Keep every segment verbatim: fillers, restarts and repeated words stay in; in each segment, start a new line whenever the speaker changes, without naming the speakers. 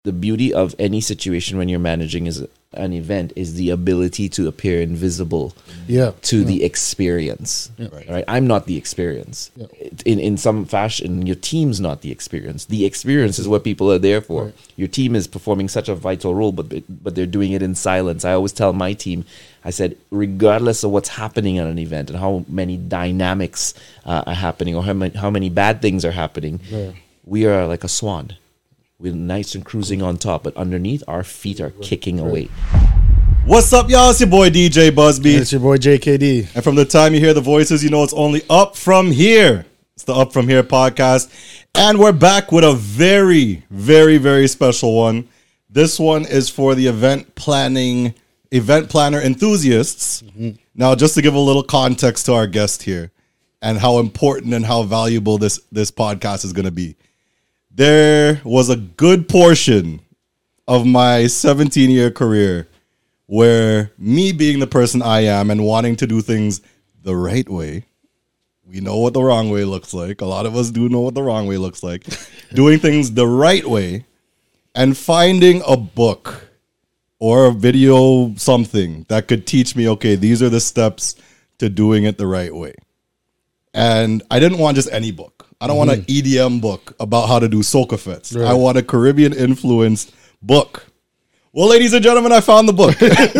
the beauty of any situation when you're managing is an event is the ability to appear invisible
yeah.
to
yeah.
the experience.
Yeah.
Right. right? I'm not the experience.
Yeah.
In in some fashion, your team's not the experience. The experience is what people are there for.
Right.
Your team is performing such a vital role, but but they're doing it in silence. I always tell my team, I said, regardless of what's happening at an event and how many dynamics uh, are happening or how many, how many bad things are happening,
Yeah.
we are like a swan. We're nice and cruising on top, but underneath, our feet are kicking away.
What's up, y'all? It's your boy D J Busby.
And it's your boy J K D.
And from the time you hear the voices, you know it's only up from here. It's the Up From Here podcast. And we're back with a very, very, very special one. This one is for the event planning, event planner enthusiasts. Mm-hmm. Now, just to give a little context to our guest here and how important and how valuable this, this podcast is going to be. There was a good portion of my seventeen-year career where me being the person I am and wanting to do things the right way, we know what the wrong way looks like. A lot of us do know what the wrong way looks like. Doing things the right way and finding a book or a video, something that could teach me, okay, these are the steps to doing it the right way. And I didn't want just any book. I don't mm-hmm. want an E D M book about how to do soca fits. Right. I want a Caribbean influenced book. Well, ladies and gentlemen, I found the book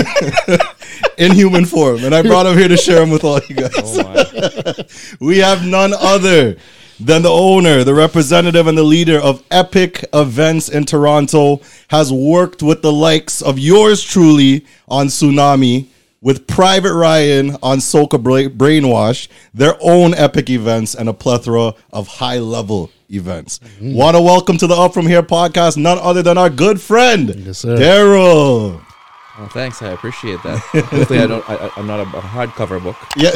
in human form, and I brought him here to share them with all you guys. Oh my. We have none other than the owner, the representative, and the leader of Epic Events in Toronto, has worked with the likes of yours truly on Tsunami, with Private Ryan on Soca Bra- Brainwash, their own epic events, and a plethora of high-level events. Mm-hmm. Want to welcome to the Up From Here podcast none other than our good friend,
yes, sir.
Daryl.
Oh, thanks. I appreciate that. Hopefully, I don't. I, I'm not a, a hardcover book.
Yeah,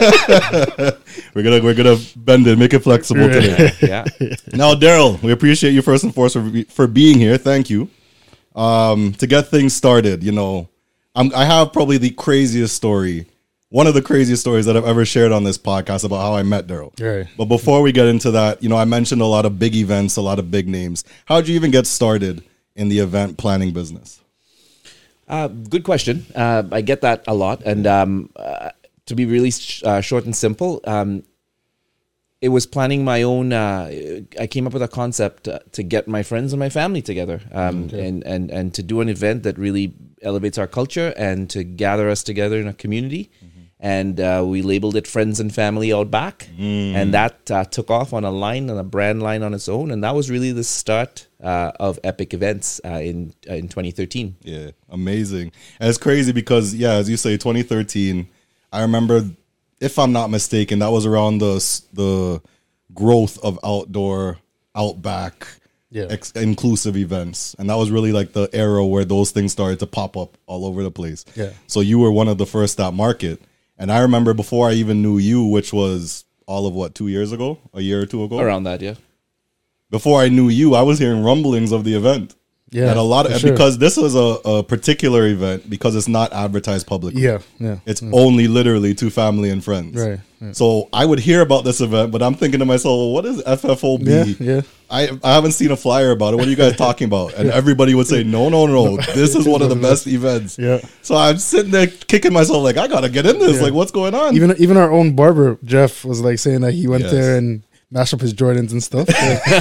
we're gonna we're gonna bend it, make it flexible today.
Yeah.
Now, Daryl, we appreciate you first and foremost for, for being here. Thank you. Um, to get things started, you know. I'm, I have probably the craziest story, one of the craziest stories that I've ever shared on this podcast about how I met Daryl.
Right.
But before we get into that, you know, I mentioned a lot of big events, a lot of big names. How did you even get started in the event planning business?
Uh, good question. Uh, I get that a lot. And um, uh, to be really sh- uh, short and simple, um, it was planning my own. Uh, I came up with a concept uh, to get my friends and my family together, um, okay. and, and, and to do an event that really elevates our culture and to gather us together in a community. Mm-hmm. And uh, we labeled it Friends and Family Out Back. Mm. And that uh, took off on a line, on a brand line on its own. And that was really the start uh, of Epic Events uh, in uh, in twenty thirteen.
Yeah, amazing. And it's crazy because, yeah, as you say, twenty thirteen, I remember, if I'm not mistaken, that was around the the growth of outdoor, outback, yeah. ex- inclusive events. And that was really like the era where those things started to pop up all over the place.
Yeah.
So you were one of the first that market. And I remember before I even knew you, which was all of what, two years ago? A year or two ago?
Around that, yeah.
Before I knew you, I was hearing rumblings of the event. Yeah, and a lot of sure. because this was a, a particular event because it's not advertised publicly.
Yeah, yeah.
It's
yeah.
only literally to family and friends.
Right, right.
So I would hear about this event, but I'm thinking to myself, well, what is F F O B?
Yeah, yeah.
I I haven't seen a flyer about it. What are you guys talking about? And everybody would say, no, no, no. This is one of the best events.
Yeah.
So I'm sitting there kicking myself like, I gotta get in this. Yeah. Like, what's going on?
Even even our own barber Jeff was like saying that he went yes. there and mash up his Jordans and stuff.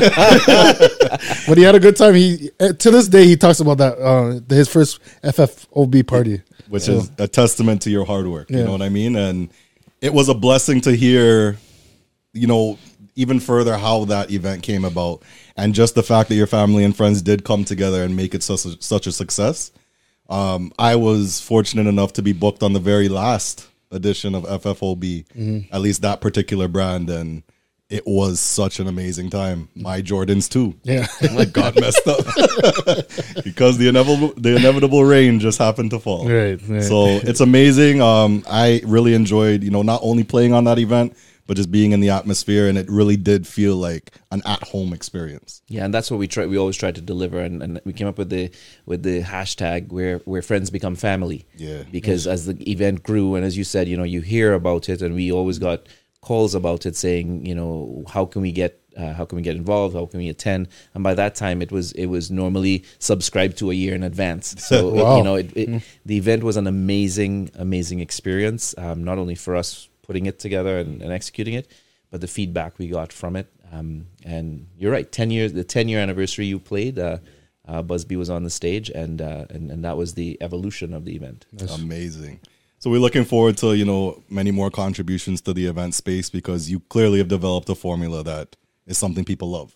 But he had a good time. He to this day he talks about that uh, his first F F O B party,
which
so.
is a testament to your hard work.
Yeah.
You know what I mean? And it was a blessing to hear, you know, even further how that event came about, and just the fact that your family and friends did come together and make it such a, such a success. Um, I was fortunate enough to be booked on the very last edition of F F O B, mm-hmm. at least that particular brand, and it was such an amazing time. My Jordans too.
Yeah,
like got messed up because the inevitable the inevitable rain just happened to fall.
Right, right.
So it's amazing. Um, I really enjoyed, you know, not only playing on that event, but just being in the atmosphere, and it really did feel like an at-home experience.
Yeah, and that's what we try. We always try to deliver, and, and we came up with the with the hashtag where where friends become family.
Yeah,
because as the event grew, and as you said, you know, you hear about it, and we always got calls about it saying, you know, how can we get uh, how can we get involved? How can we attend? And by that time, it was it was normally subscribed to a year in advance. So
Wow.
it, you know, it, it, mm. the event was an amazing, amazing experience. Um, not only for us putting it together and, and executing it, but the feedback we got from it. Um, and you're right, ten years, the ten year anniversary you played. Uh, uh, Busby was on the stage, and uh, and and that was the evolution of the event.
That's amazing. So we're looking forward to, you know, many more contributions to the event space, because you clearly have developed a formula that is something people love.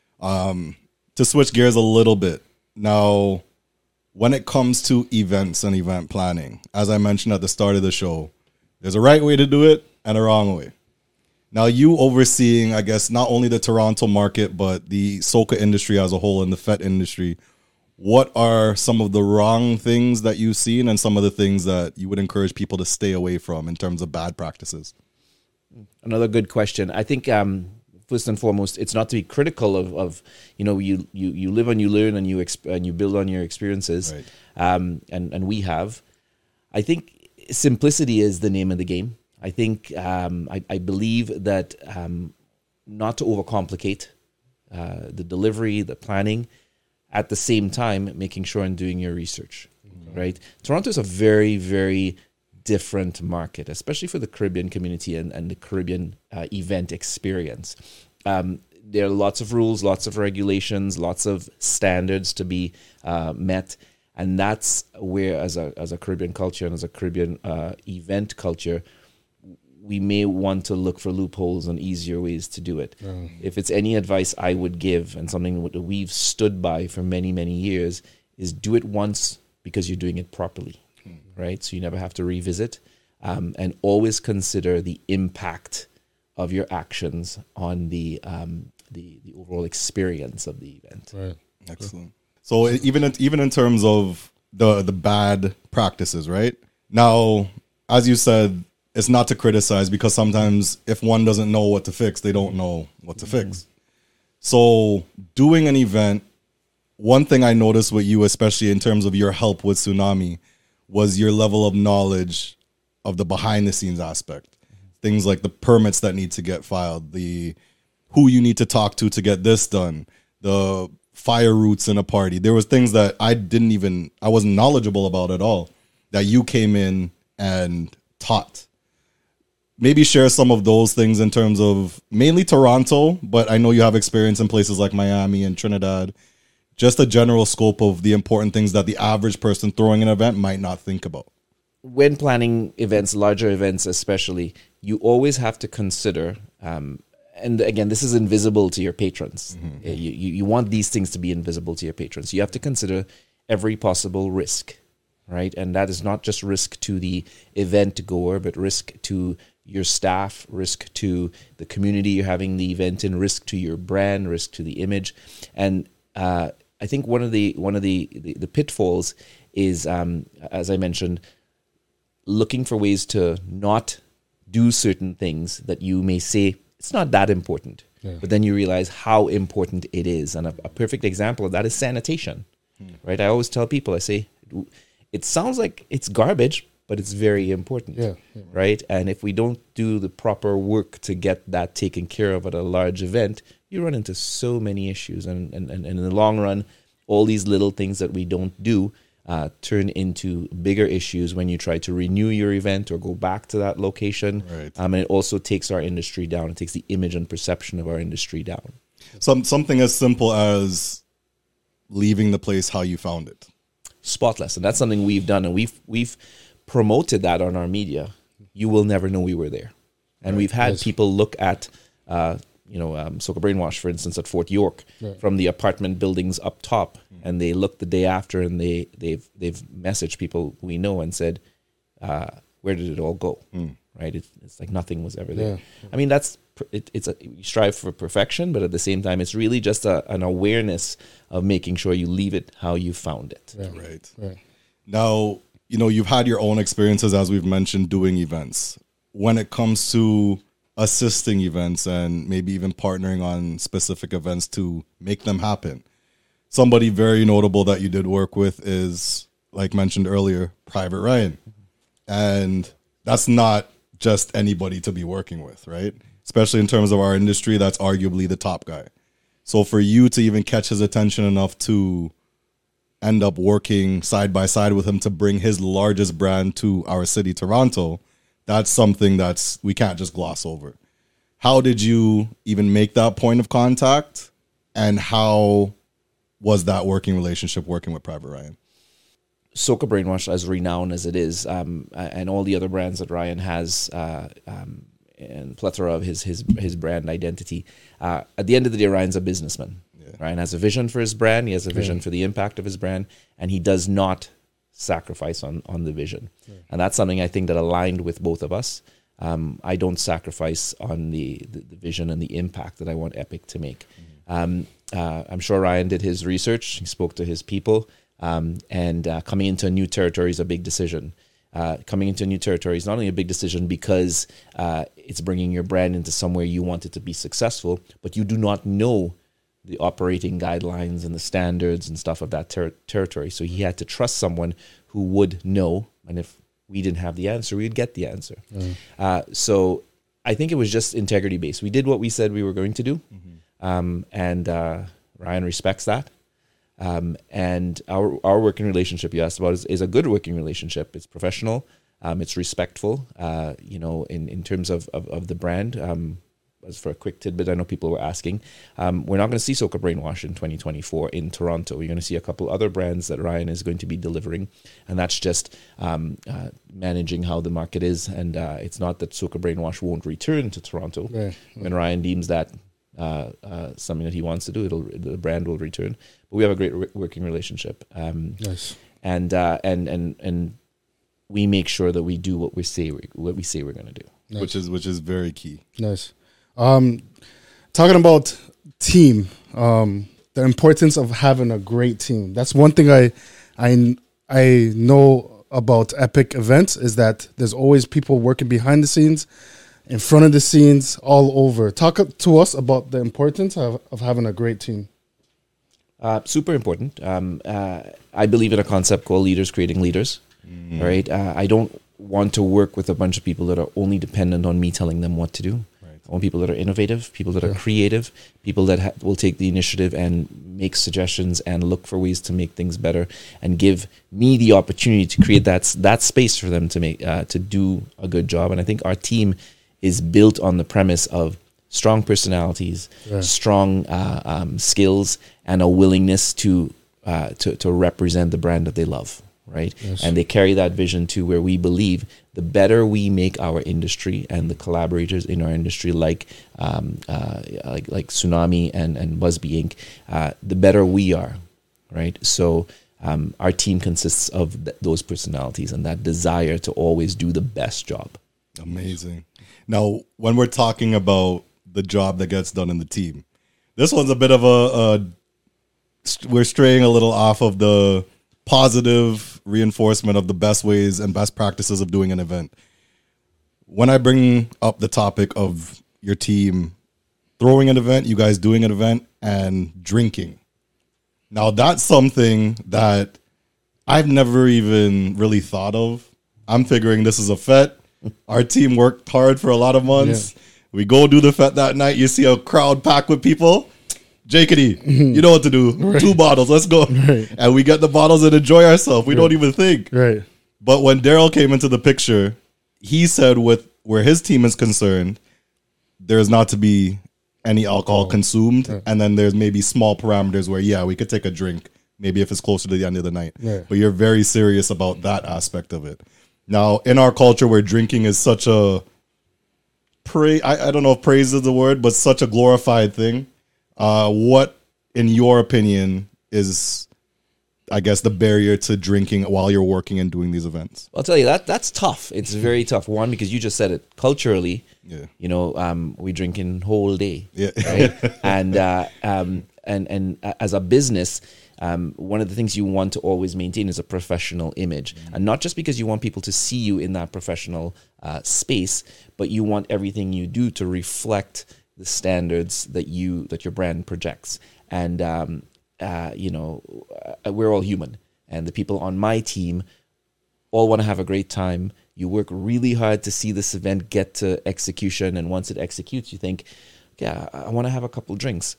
Um, to switch gears a little bit, now, when it comes to events and event planning, as I mentioned at the start of the show, there's a right way to do it and a wrong way. Now, you overseeing, I guess, not only the Toronto market, but the soca industry as a whole and the F E T industry, what are some of the wrong things that you've seen and some of the things that you would encourage people to stay away from in terms of bad practices?
Another good question. I think um, first and foremost, it's not to be critical of, of you know, you, you, you live and you learn and you exp- and you build on your experiences,
right.
um, and, and we have. I think simplicity is the name of the game. I think um, I, I believe that um, not to overcomplicate uh, the delivery, the planning, at the same time, making sure and doing your research, mm-hmm. right? Toronto is a very, very different market, especially for the Caribbean community and, and the Caribbean uh, event experience. Um, there are lots of rules, lots of regulations, lots of standards to be uh, met. And that's where, as a as a Caribbean culture and as a Caribbean uh, event culture, we may want to look for loopholes and easier ways to do it. Mm. If it's any advice I would give, and something that we've stood by for many, many years, is do it once because you're doing it properly, mm. right? So you never have to revisit, um, and always consider the impact of your actions on the um, the, the overall experience of the event.
Right.
Excellent. So even in, even in terms of the the bad practices, right? Now, as you said, it's not to criticize, because sometimes if one doesn't know what to fix, they don't know what to mm-hmm. fix. So doing an event, one thing I noticed with you, especially in terms of your help with Tsunami, was your level of knowledge of the behind the scenes aspect. Mm-hmm. Things like the permits that need to get filed, the who you need to talk to to get this done, the fire routes in a party. There was things that I didn't even, I wasn't knowledgeable about at all, that you came in and taught. Maybe share some of those things in terms of mainly Toronto, but I know you have experience in places like Miami and Trinidad. Just a general scope of the important things that the average person throwing an event might not think about.
When planning events, larger events especially, you always have to consider, um, and again, this is invisible to your patrons. Mm-hmm. You, you, you want these things to be invisible to your patrons. You have to consider every possible risk, right? And that is not just risk to the event goer, but risk to your staff, risk to the community you're having the event in, risk to your brand, risk to the image. And uh, I think one of the one of the, the, the pitfalls is, um, as I mentioned, looking for ways to not do certain things that you may say, it's not that important. Yeah. But then you realize how important it is. And a, a perfect example of that is sanitation, hmm. right? I always tell people, I say, it sounds like it's garbage, but it's very important,
yeah, yeah.
right? And if we don't do the proper work to get that taken care of at a large event, you run into so many issues. And, and, and in the long run, all these little things that we don't do uh, turn into bigger issues when you try to renew your event or go back to that location.
Right.
Um, and it also takes our industry down. It takes the image and perception of our industry down.
Some Something as simple as leaving the place how you found it.
Spotless. And that's something we've done. And we've we've... promoted that on our media. You will never know we were there. And right. we've had yes. people look at, uh, you know, um, Soca Brainwash, for instance, at Fort York, right. from the apartment buildings up top, mm-hmm. and they looked the day after, and they they've they've messaged people we know and said, uh, "Where did it all go?" Mm. Right? It, it's like nothing was ever there. Yeah. I mean, that's it, it's a you strive for perfection, but at the same time, it's really just a, an awareness of making sure you leave it how you found it.
Yeah.
Right.
Right.
Now, you know, you've had your own experiences, as we've mentioned, doing events. When it comes to assisting events and maybe even partnering on specific events to make them happen, somebody very notable that you did work with is, like mentioned earlier, Private Ryan. And that's not just anybody to be working with, right? especially in terms of our industry, that's arguably the top guy. So for you to even catch his attention enough to end up working side by side with him to bring his largest brand to our city, Toronto, that's something that's we can't just gloss over. How did you even make that point of contact, and how was that working relationship working with Private Ryan?
Soca Brainwash, as renowned as it is, um, and all the other brands that Ryan has, uh, um, and plethora of his his his brand identity. Uh, at the end of the day, Ryan's a businessman. Yeah. Ryan has a vision for his brand. He has a vision yeah. for the impact of his brand, and he does not sacrifice on on the vision. Yeah. And that's something I think that aligned with both of us. Um, I don't sacrifice on the, the, the vision and the impact that I want Epic to make. Mm-hmm. Um, uh, I'm sure Ryan did his research. He spoke to his people. Um, and uh, coming into a new territory is a big decision. Uh, coming into a new territory is not only a big decision because uh, it's bringing your brand into somewhere you want it to be successful, but you do not know the operating guidelines and the standards and stuff of that ter- territory. So he had to trust someone who would know. And if we didn't have the answer, we'd get the answer. Mm. Uh, so I think it was just integrity based. We did what we said we were going to do. Mm-hmm. Um, and uh, Ryan respects that. Um, and our our working relationship you asked about is, is a good working relationship. It's professional. Um, it's respectful, uh, you know, in, in terms of, of, of the brand. Um, as for a quick tidbit, I know people were asking, um, we're not going to see Soca Brainwash in twenty twenty-four in Toronto. We're going to see a couple other brands that Ryan is going to be delivering, and that's just um, uh, managing how the market is. And uh, it's not that Soca Brainwash won't return to Toronto. Right. When Ryan deems that uh, uh, something that he wants to do, it'll the brand will return. But we have a great re- working relationship. Um,
nice.
And uh, and and and we make sure that we do what we say we, what we say we're going to do,
nice. which is which is very key.
Nice. Um, talking about team, um, the importance of having a great team. That's one thing I, I, I know about Epic events is that there's always people working behind the scenes, in front of the scenes, all over. Talk to us about the importance of, of having a great team.
Uh, super important. Um, uh, I believe in a concept called leaders creating leaders. Mm. Right. Uh, I don't want to work with a bunch of people that are only dependent on me telling them what to do. I want people that are innovative, people that yeah. are creative, people that ha- will take the initiative and make suggestions and look for ways to make things better, and give me the opportunity to create that that space for them to make uh, to do a good job. And I think our team is built on the premise of strong personalities, yeah. strong uh, um, skills, and a willingness to uh, to to represent the brand that they love. Right. Yes. And they carry that vision to where we believe the better we make our industry and the collaborators in our industry, like um, uh, like, like Tsunami and, and Busby Incorporated, uh, the better we are. Right. So um, our team consists of th- those personalities and that desire to always do the best job.
Amazing. Now, when we're talking about the job that gets done in the team, this one's a bit of a, a we're straying a little off of the positive reinforcement of the best ways and best practices of doing an event. When I bring up the topic of your team throwing an event, you guys doing an event, and drinking. Now, that's something that I've never even really thought of. I'm figuring this is a fete. Our team worked hard for a lot of months. Yeah. We go do the fete that night. You see a crowd packed with people. Jakety, mm-hmm. you know what to do. Right. Two bottles, let's go. Right. And we get the bottles and enjoy ourselves. We right. don't even think.
Right.
But when Daryl came into the picture, he said with where his team is concerned, there's not to be any alcohol oh. consumed. Yeah. And then there's maybe small parameters where, yeah, we could take a drink, maybe if it's closer to the end of the night. Yeah. But you're very serious about that aspect of it. Now, in our culture where drinking is such a, pra- I, I don't know if praise is the word, but such a glorified thing. Uh, what, in your opinion, is, I guess, the barrier to drinking while you're working and doing these events?
I'll tell you, that that's tough. It's very tough. One, because you just said it. Culturally,
yeah.
you know, um, we drinking whole day.
Yeah.
Right? and, uh, um, and, and as a business, um, one of the things you want to always maintain is a professional image. Mm-hmm. And not just because you want people to see you in that professional uh, space, but you want everything you do to reflect the standards that you that your brand projects. And um, uh, you know, uh, we're all human, and the people on my team all want to have a great time. You work really hard to see this event get to execution. And once it executes, you think, yeah, I want to have a couple drinks.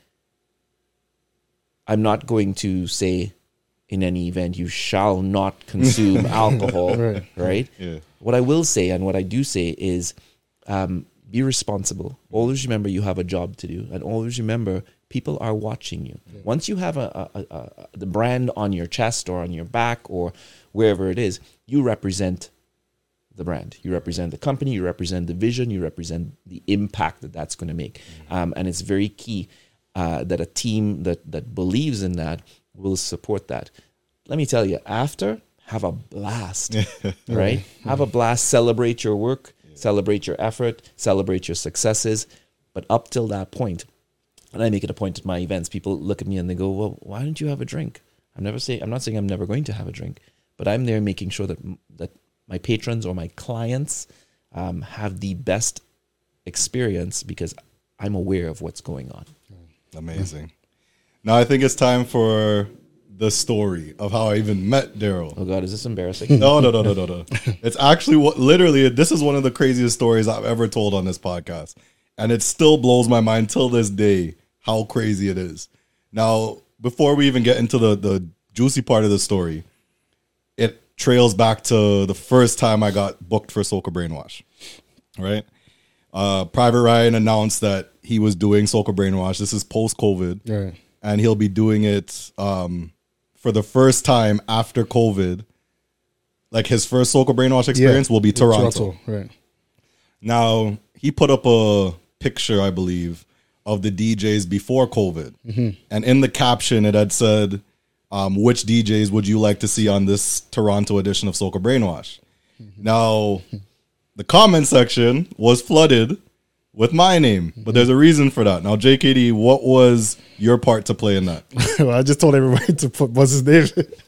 I'm not going to say in any event, you shall not consume alcohol, right? right?
Yeah.
What I will say and what I do say is um, be responsible. Always remember you have a job to do. And always remember people are watching you. Yeah. Once you have a, a, a, a the brand on your chest or on your back or wherever it is, you represent the brand. You represent the company. You represent the vision. You represent the impact that that's going to make. Mm-hmm. Um, and it's very key uh, that a team that that believes in that will support that. Let me tell you, after, have a blast, right? Mm-hmm. Have a blast, celebrate your work, yeah. celebrate your effort, celebrate your successes. But up till that point, and I make it a point at my events, people look at me and they go, well, why don't you have a drink? I'm never saying, I'm not saying I'm never going to have a drink, but I'm there making sure that that my patrons or my clients um, have the best experience because I'm aware of what's going on.
Amazing. Now I think it's time for the story of how I even met Daryl.
Oh God, is this embarrassing?
No, no, no, no, no, no. It's actually what literally this is one of the craziest stories I've ever told on this podcast. And it still blows my mind till this day how crazy it is. Now, before we even get into the, the juicy part of the story, it trails back to the first time I got booked for Soca Brainwash, right? Uh, Private Ryan announced that he was doing Soca Brainwash. This is post-COVID.
Right.
And he'll be doing it um, for the first time after COVID. Like his first Soca Brainwash experience yeah. will be Toronto.
Toronto. Right.
Now, he put up a picture, I believe, of the D Js before COVID. Mm-hmm. And in the caption, it had said, um, which D Js would you like to see on this Toronto edition of Soca Brainwash? Mm-hmm. Now, the comment section was flooded with my name, but there's a reason for that. Now, J K D, what was your part to play in that?
Well, I just told everybody to put Buzz's name.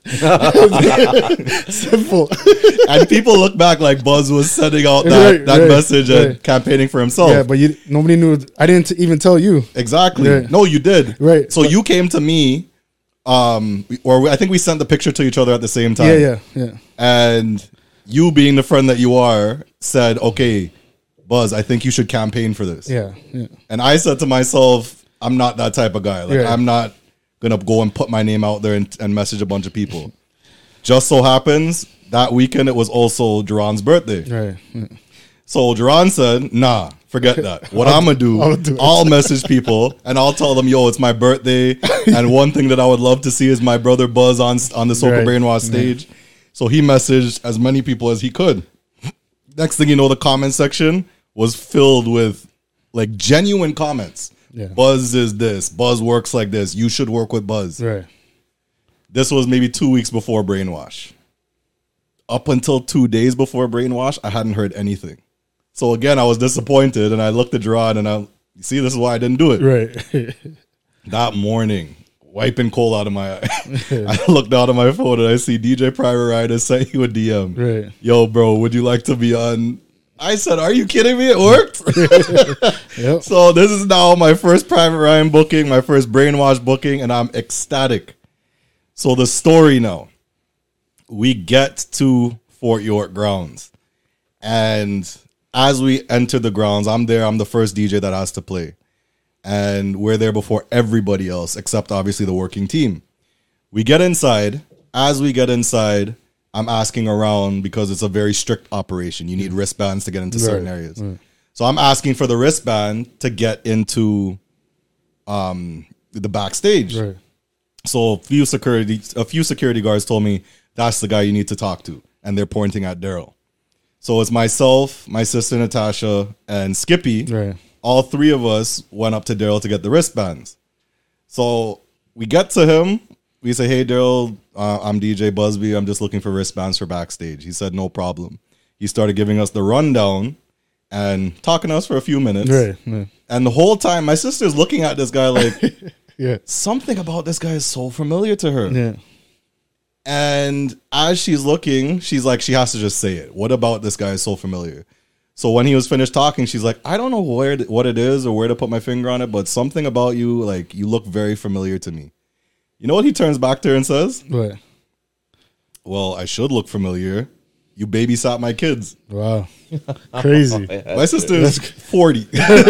Simple.
And people look back like Buzz was sending out that, right, that right, message right. and campaigning for himself.
Yeah, but you, nobody knew. I didn't even tell you.
Exactly.
Yeah.
No, you did.
Right.
So but, you came to me, um, or I think we sent the picture to each other at the same time.
Yeah, yeah, yeah.
And you, being the friend that you are, said, okay, Buzz, I think you should campaign for this.
Yeah, yeah.
And I said to myself, I'm not that type of guy. Like, yeah. I'm not going to go and put my name out there and, and message a bunch of people. Just so happens, that weekend it was also Duran's birthday.
Right. Yeah.
So Duran said, nah, forget that. What I'm going to do, I'll, do I'll message people and I'll tell them, yo, it's my birthday. And one thing that I would love to see is my brother Buzz on, on the Soca right. Brainwash stage. Yeah. So he messaged as many people as he could. Next thing you know, the comment section was filled with like genuine comments.
Yeah.
Buzz is this. Buzz works like this. You should work with Buzz.
Right.
This was maybe two weeks before Brainwash. Up until two days before Brainwash, I hadn't heard anything. So again, I was disappointed, and I looked at Gerard, and I, you see, this is why I didn't do it.
Right.
That morning, wiping coal out of my eye, I looked out of my phone, and I see D J Private Ryan sent you a D M.
Right.
Yo, bro, would you like to be on? I said, are you kidding me? It worked.
Yep.
So this is now my first Private Ryan booking, my first Brainwash booking, and I'm ecstatic. So the story now, we get to Fort York grounds, and as we enter the grounds, I'm there. I'm the first D J that has to play, and we're there before everybody else, except obviously the working team. We get inside. As we get inside, I'm asking around because it's a very strict operation. You need wristbands to get into certain
right,
areas.
Right.
So I'm asking for the wristband to get into um, the backstage.
Right.
So a few security, a few security guards told me that's the guy you need to talk to, and they're pointing at Daryl. So it's myself, my sister Natasha, and Skippy.
Right.
All three of us went up to Daryl to get the wristbands. So we get to him. We say, hey, Daryl, uh, I'm D J Busby. I'm just looking for wristbands for backstage. He said, no problem. He started giving us the rundown and talking to us for a few minutes.
Right, right.
And the whole time, my sister's looking at this guy like,
yeah,
something about this guy is so familiar to her.
Yeah.
And as she's looking, she's like, she has to just say it. What about this guy is so familiar? So when he was finished talking, she's like, I don't know where what it is or where to put my finger on it, but something about you, like, you look very familiar to me. You know what he turns back to her and says?
What?
Well, I should look familiar. you babysat my kids.
Wow. Crazy.
My sister is forty.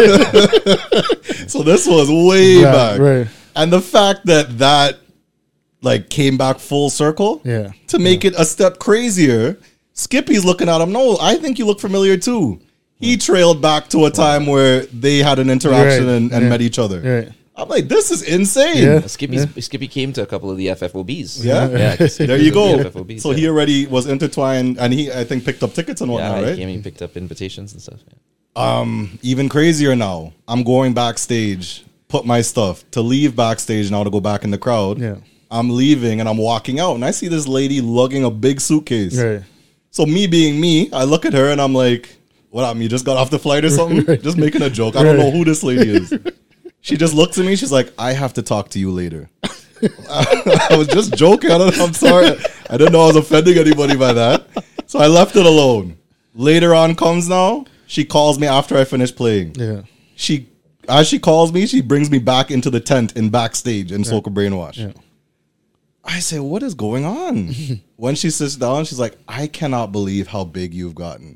So this was way
Yeah,
back.
right.
And the fact that that like came back full circle
Yeah.
to make it a step crazier, Skippy's looking at him. No, I think you look familiar too. He trailed back to a time where they had an interaction
Right.
and, and
Yeah.
met each other.
Right.
I'm like, this is insane.
Yeah.
Skippy Skippy came to a couple of the F F O Bs.
Yeah?
yeah. 'cause he
There
was
you
in
go.
the F F O Bs,
So
yeah.
he already was intertwined, and he, I think, picked up tickets and
yeah,
whatnot,
he
right?
came and picked up invitations and stuff. Yeah.
Um, even crazier now. I'm going backstage, put my stuff to leave backstage now to go back in the crowd.
Yeah.
I'm leaving and I'm walking out, and I see this lady lugging a big suitcase.
Right.
So me being me, I look at her and I'm like, "What up? You just got off the flight or something?"
Right.
Just making a joke. I don't
Right.
know who this lady is. She just looks at me. She's like, "I have to talk to you later." I was just joking. I don't, I'm sorry. I didn't know I was offending anybody by that. So I left it alone. Later on comes now. She calls me after I finish playing.
Yeah.
She, as she calls me, she brings me back into the tent in backstage in Soca Brainwash.
Yeah.
I say, "What is going on?" When she sits down, she's like, "I cannot believe how big you've gotten."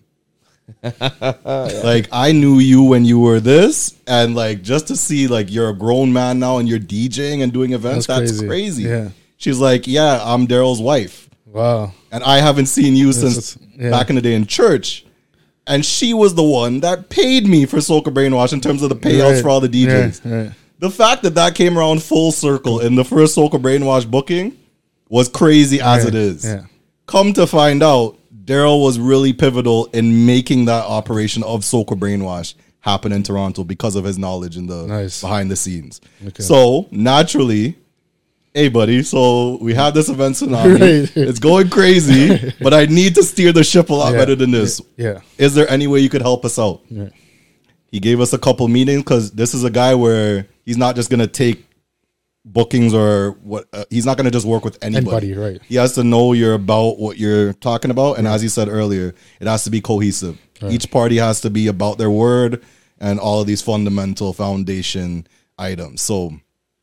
Like, I knew you when you were this, and like just to see like you're a grown man now and you're DJing and doing events,
That's
that's,
crazy.
crazy.
Yeah.
She's like, "Yeah, I'm Daryl's wife,
Wow.
and I haven't seen you since
is- yeah.
back in the day in church." And she was the one that paid me for Soca Brainwash in terms of the payouts
Right.
for all the D Js.
Right. Right.
The fact that that came around full circle in the first Soca Brainwash booking was crazy as
Yeah,
it is.
yeah.
Come to find out, Daryl was really pivotal in making that operation of Soca Brainwash happen in Toronto because of his knowledge in the
Nice.
behind the scenes.
Okay.
So naturally, hey buddy, so we have this event tsunami.
Right.
It's going crazy, but I need to steer the ship a lot
Yeah.
better than this.
Yeah.
Is there any way you could help us out?
Yeah.
He gave us a couple meetings because this is a guy where he's not just gonna take bookings or what. Uh, he's not gonna just work with anybody.
Anybody, right.
He has to know you're about what you're talking about, and as you said earlier, it has to be cohesive. Each party has to be about their word and all of these fundamental foundation items. So,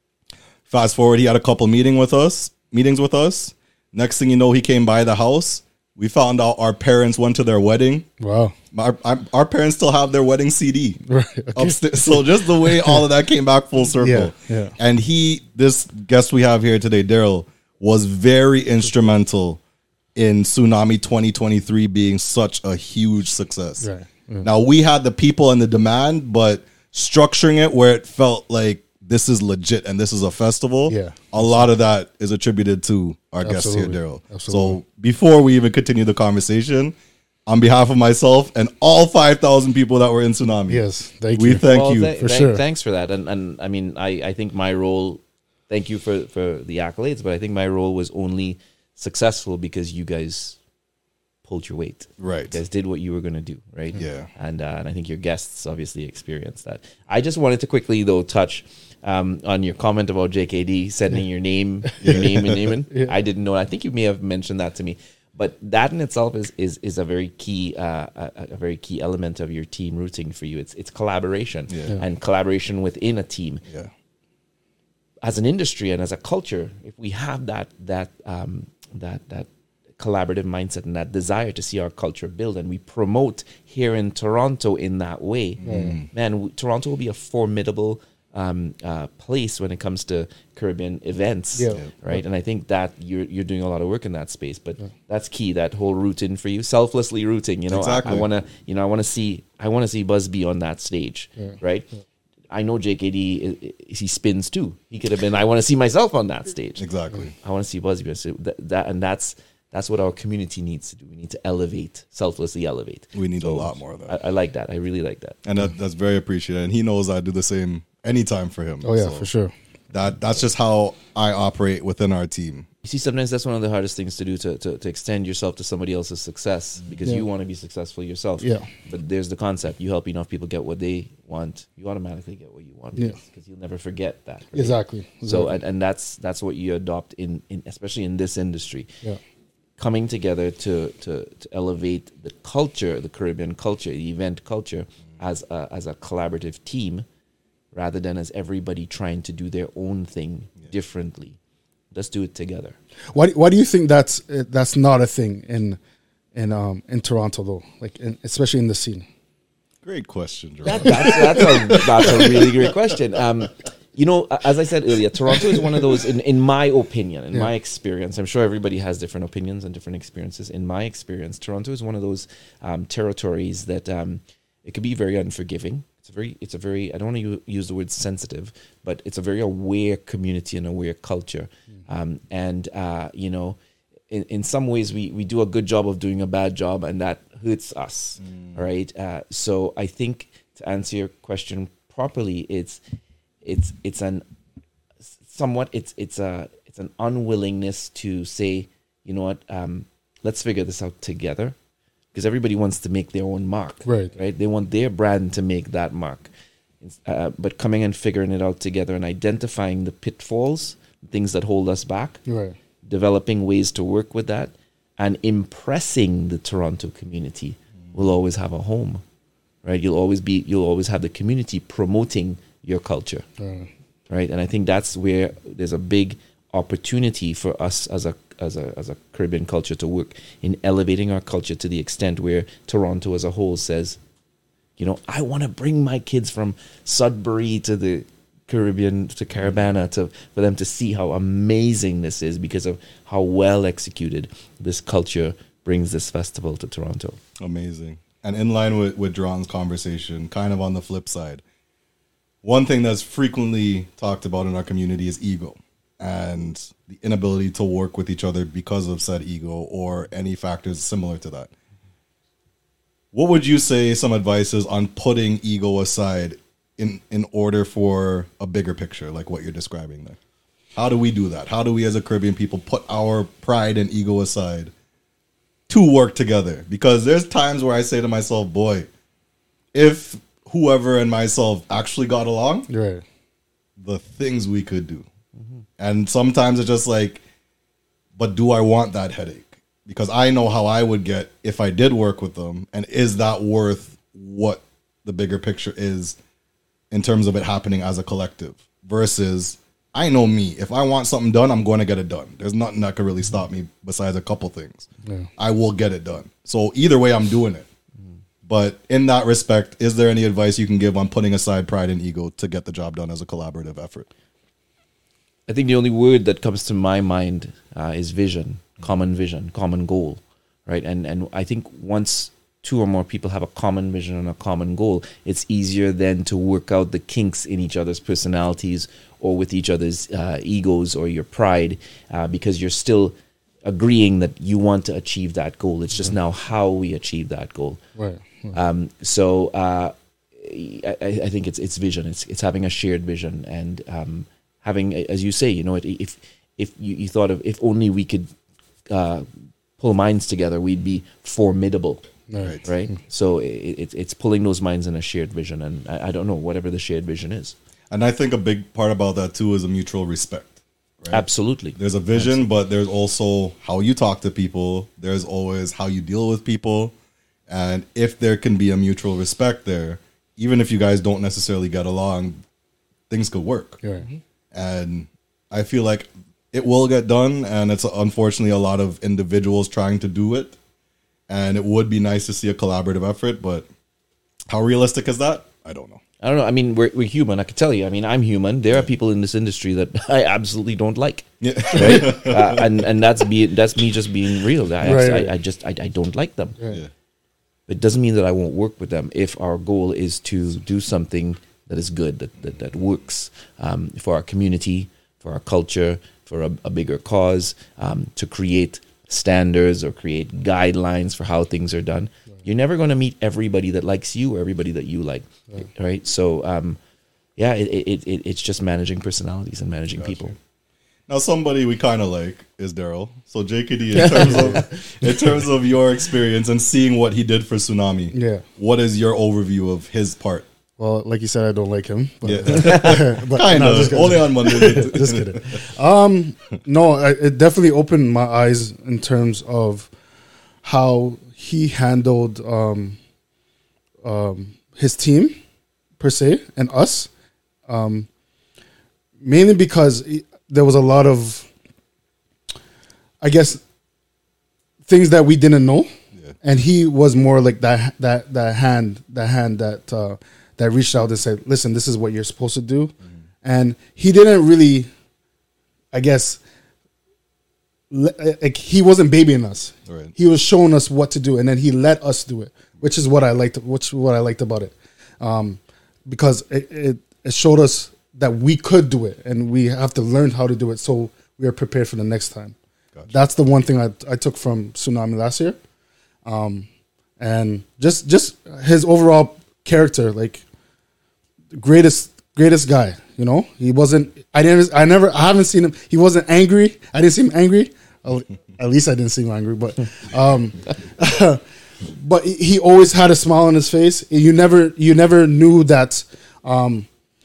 fast forward, he had a couple meeting with us, meetings with us. Next thing you know, he came by the house. We found out our parents went to their wedding.
Wow.
Our, our, our parents still have their wedding C D
Right. Okay.
upstairs. So just the way all of that came back full circle.
Yeah, yeah.
And he, this guest we have here today, Daryl, was very instrumental in Tsunami twenty twenty-three being such a huge success.
Right, yeah.
Now we had the people and the demand, but structuring it where it felt like this is legit and this is a festival.
Yeah.
A lot of that is attributed to our guest here,
Absolutely.
Daryl.
Absolutely.
So before we even continue the conversation, on behalf of myself and all five thousand people that were in Tsunami,
Yes. Thank
we
you.
thank
Well,
you.
thank-
For
thank-
sure.
Thanks for that. And and I mean, I, I think my role, thank you for, for the accolades, but I think my role was only successful because you guys pulled your weight.
Right.
You guys did what you were going to do, right?
Yeah.
And, uh, and I think your guests obviously experienced that. I just wanted to quickly, though, touch um, on your comment about J K D sending your name, your name and name in.
Yeah.
I didn't know. I think you may have mentioned that to me. But that in itself is is is a very key uh, a, a very key element of your team rooting for you. It's it's collaboration
Yeah. Yeah.
and collaboration within a team.
Yeah.
As an industry and as a culture, if we have that that um, that that collaborative mindset and that desire to see our culture build, and we promote here in Toronto in that way, man, w- Toronto will be a formidable um, uh, place when it comes to Caribbean events,
Yeah.
right? And I think that you're you're doing a lot of work in that space, but that's key. That whole rooting for you, selflessly rooting. You know,
Exactly.
I, I want to, you know, I want to see, I want to see Busby on that stage, right? I know J K D, i- i- he spins too. He could have been, I want to see myself on that stage.
Exactly.
I want to see Busby. So that, that and that's that's what our community needs to do. We need to elevate, selflessly elevate.
We need a
So
lot more of that.
I, I like that. I really like that.
And that, that's very appreciated. And he knows I do the same anytime for him.
Oh, yeah,
So
for sure.
That that's just how I operate within our team.
You see, sometimes that's one of the hardest things to do, to, to, to extend yourself to somebody else's success because
Yeah.
you want to be successful yourself.
Yeah.
But there's the concept. You help enough people get what they want, you automatically get what you want
Yeah.
because, because you'll never forget that. right?
Exactly.
So,
Exactly.
and, and that's that's what you adopt in, in especially in this industry.
Yeah.
Coming together to, to, to elevate the culture, the Caribbean culture, the event culture, as a, as a collaborative team, rather than as everybody trying to do their own thing differently. Let's do it together.
Why, why do you think that's uh, that's not a thing in in um in Toronto though, like in, especially in the scene?
Great question, Jerome.
That, that's, that's, a, that's a really great question. Um, you know, as I said earlier, Toronto is one of those, in, in my opinion, in yeah. my experience, I'm sure everybody has different opinions and different experiences. In my experience, Toronto is one of those um, territories that um, it could be very unforgiving. It's a very, it's a very, I don't want to u- use the word sensitive, but it's a very aware community and aware culture. Mm. Um, and, uh, you know, in, in some ways we, we do a good job of doing a bad job, and that hurts us, mm. right? Uh, so I think, to answer your question properly, it's, It's it's an somewhat it's it's a it's an unwillingness to say, you know what, um, let's figure this out together, because everybody wants to make their own mark,
right?
Right? They want their brand to make that mark, uh, but coming and figuring it out together and identifying the pitfalls, things that hold us back,
right?
Developing ways to work with that, and impressing the Toronto community mm. will always have a home, right? You'll always be you'll always have the community promoting your culture, uh, right? And I think that's where there's a big opportunity for us as a as a as a Caribbean culture to work in elevating our culture to the extent where Toronto as a whole says, you know, I want to bring my kids from Sudbury to the Caribbean to Caribana to for them to see how amazing this is because of how well executed this culture brings this festival to Toronto.
Amazing. And in line with with Dron's conversation, kind of on the flip side, one thing that's frequently talked about in our community is ego and the inability to work with each other because of said ego or any factors similar to that. What would you say some advice is on putting ego aside in, in order for a bigger picture, like what you're describing there? How do we do that? How do we as a Caribbean people put our pride and ego aside to work together? Because there's times where I say to myself, boy, if whoever and myself actually got along,
right,
the things we could do. Mm-hmm. And sometimes it's just like, but do I want that headache? Because I know how I would get if I did work with them. And is that worth what the bigger picture is in terms of it happening as a collective? Versus, I know me. If I want something done, I'm going to get it done. There's nothing that could really stop me besides a couple things. Yeah. I will get it done. So either way, I'm doing it. But in that respect, is there any advice you can give on putting aside pride and ego to get the job done as a collaborative effort?
I think the only word that comes to my mind uh, is vision, common vision, common goal, right? And and I think once two or more people have a common vision and a common goal, it's easier then to work out the kinks in each other's personalities or with each other's uh, egos or your pride, uh, because you're still agreeing that you want to achieve that goal. It's just now how we achieve that goal.
Right.
Um, so uh, I, I think it's it's vision. It's it's having a shared vision and um, having, as you say, you know, if if you, you thought of if only we could uh, pull minds together, we'd be formidable,
right?
Right. So it, it, it's pulling those minds in a shared vision, and I, I don't know whatever the shared vision is.
And I think a big part about that too is a mutual respect. Right?
Absolutely.
There's a vision, Absolutely. But there's also how you talk to people. There's always how you deal with people. And if there can be a mutual respect there, even if you guys don't necessarily get along, things could work.
Yeah.
And I feel like it will get done. And it's unfortunately a lot of individuals trying to do it. And it would be nice to see a collaborative effort. But how realistic is that? I don't know.
I don't know. I mean, we're we're human. I can tell you. I mean, I'm human. There are people in this industry that I absolutely don't like.
Yeah.
Right? uh, and and that's be that's me just being real. I
right,
I,
right.
I just I, I don't like them.
Yeah.
It doesn't mean that I won't work with them if our goal is to do something that is good, that that, that works um, for our community, for our culture, for a, a bigger cause, um, to create standards or create guidelines for how things are done. Right. You're never going to meet everybody that likes you or everybody that you like, right? right? So, um, yeah, it, it, it it's just managing personalities and managing
Gotcha.
people.
Now, somebody we kind of like is Daryl. So, J K D, in terms of in terms of your experience and seeing what he did for Tsunami,
yeah,
what is your overview of his part?
Well, like you said, I don't like him. But,
Yeah,
but
kind of.
No,
Only on Monday.
Just kidding. Um, no, I, it definitely opened my eyes in terms of how he handled um, um, his team per se and us. Um, mainly because he, there was a lot of, I guess, things that we didn't know.
Yeah.
and he was more like that that that hand that hand that uh, that reached out and said, "Listen, this is what you're supposed to do," mm-hmm. and he didn't really, I guess, like he wasn't babying us.
Right.
He was showing us what to do, and then he let us do it, which is what I liked. Which is what I liked about it, um, because it, it it showed us that we could do it, and we have to learn how to do it, so we are prepared for the next time. Gotcha. That's the one thing I I took from Tsunami last year, um, and just just his overall character, like greatest greatest guy. You know, he wasn't. I didn't. I never. I haven't seen him. He wasn't angry. I didn't see him angry. At least I didn't see him angry. But, um, but he always had a smile on his face. You never. You never knew that. Um,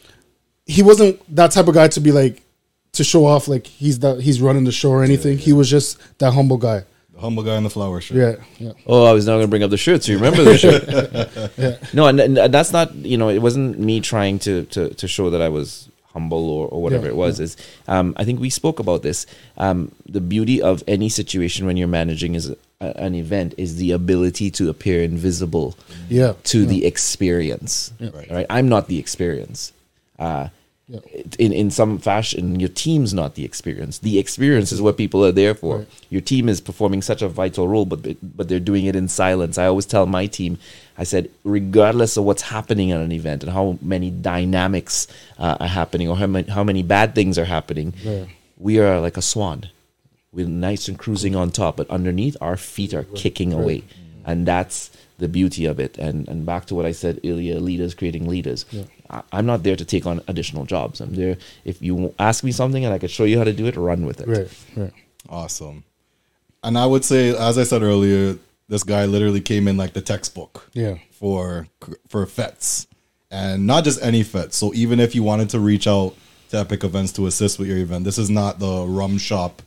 he wasn't that type of guy to be like to show off like he's the he's running the show or anything. Yeah, yeah. He was just that humble guy.
The humble guy in the flower shirt.
Yeah, yeah.
Oh, I was now going to bring up the shirts. You remember the shirt? yeah. No, and, and that's not. You know, it wasn't me trying to to, to show that I was humble or, or whatever
Yeah,
it was.
yeah.
Is um, I think we spoke about this. Um, the beauty of any situation when you're managing is a, an event is the ability to appear invisible.
Yeah.
To
yeah.
the experience.
Yeah.
Right. right. I'm not the experience. Uh,
Yeah.
In in some fashion, your team's not the experience. The experience is what people are there for.
Right.
Your team is performing such a vital role, but but they're doing it in silence. I always tell my team, I said, regardless of what's happening at an event and how many dynamics uh, are happening or how many, how many bad things are happening,
Yeah.
we are like a swan. We're nice and cruising on top, but underneath, our feet are kicking
Right.
away. And that's the beauty of it. And and back to what I said earlier, leaders creating leaders.
Yeah.
I, I'm not there to take on additional jobs. I'm there, if you ask me something and I can show you how to do it, run with it.
Right, right.
Awesome. And I would say, as I said earlier, this guy literally came in like the textbook
Yeah.
for for F E Ts. And not just any F E T. So even if you wanted to reach out to Epic Events to assist with your event, this is not the rum shop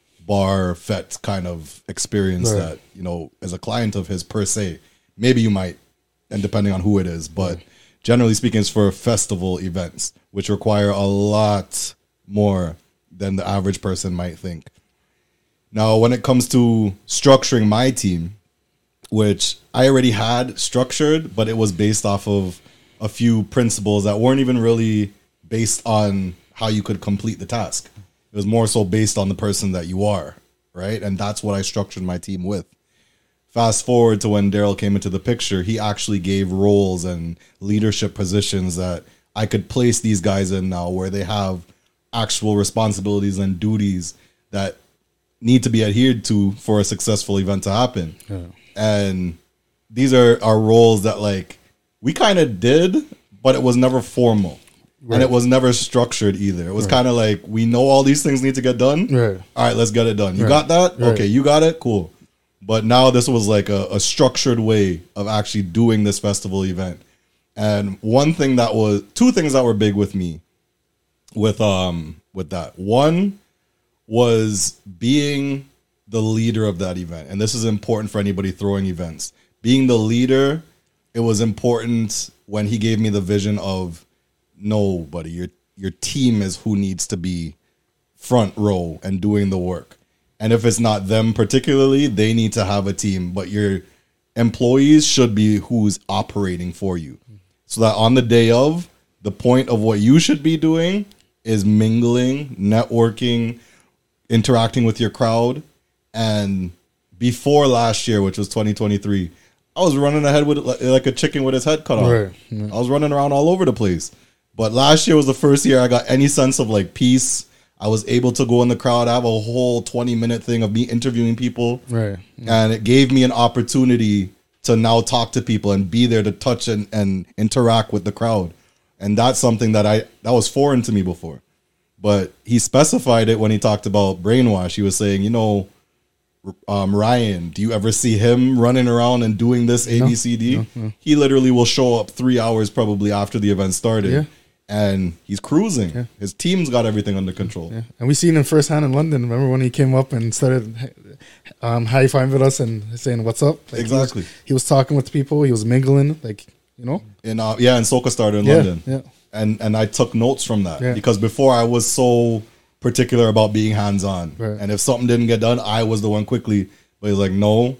bar F E T kind of experience
Right.
that, you know, as a client of his per se. Maybe you might, and depending on who it is, but generally speaking, it's for festival events, which require a lot more than the average person might think. Now, when it comes to structuring my team, which I already had structured, but it was based off of a few principles that weren't even really based on how you could complete the task. It was more so based on the person that you are, right? And that's what I structured my team with. Fast forward to when Daryl came into the picture, he actually gave roles and leadership positions that I could place these guys in now where they have actual responsibilities and duties that need to be adhered to for a successful event to happen.
Yeah.
And these are, are roles that like we kind of did, but it was never formal. Right. And it was never structured either. It was right. kind of like, we know all these things need to get done.
Right.
All right, let's get it done. You
right.
got that?
Right.
Okay, you got it? Cool. But now this was like a, a structured way of actually doing this festival event. And one thing that was, two things that were big with me with um with that. One was being the leader of that event. And this is important for anybody throwing events. Being the leader, it was important when he gave me the vision of, no, buddy, your your team is who needs to be front row and doing the work. And if it's not them particularly, they need to have a team. But your employees should be who's operating for you. So that on the day of, the point of what you should be doing is mingling, networking, interacting with your crowd. And before last year, which was twenty twenty-three, I was running ahead with like a chicken with his head cut off.
Right. Yeah.
I was running around all over the place. But last year was the first year I got any sense of like peace. I was able to go in the crowd. I have a whole twenty minute thing of me interviewing people.
Right. Yeah.
And it gave me an opportunity to now talk to people and be there to touch and, and interact with the crowd. And that's something that I, that was foreign to me before. But he specified it when he talked about brainwash. He was saying, you know, um, Ryan, do you ever see him running around and doing this A, B, C, D?
No, no.
He literally will show up three hours probably after the event started.
Yeah.
And he's cruising.
Yeah.
His team's got everything under control.
Yeah. And we seen him firsthand in London. Remember when he came up and started um, high five with us and saying, what's up? Like
Exactly.
He was, he was talking with people. He was mingling, like, you know?
In uh, yeah, and Soca started in
Yeah,
London.
yeah.
And and I took notes from that.
Yeah.
Because before I was so particular about being hands-on.
Right.
And if something didn't get done, I was the one quickly. But he's like, no,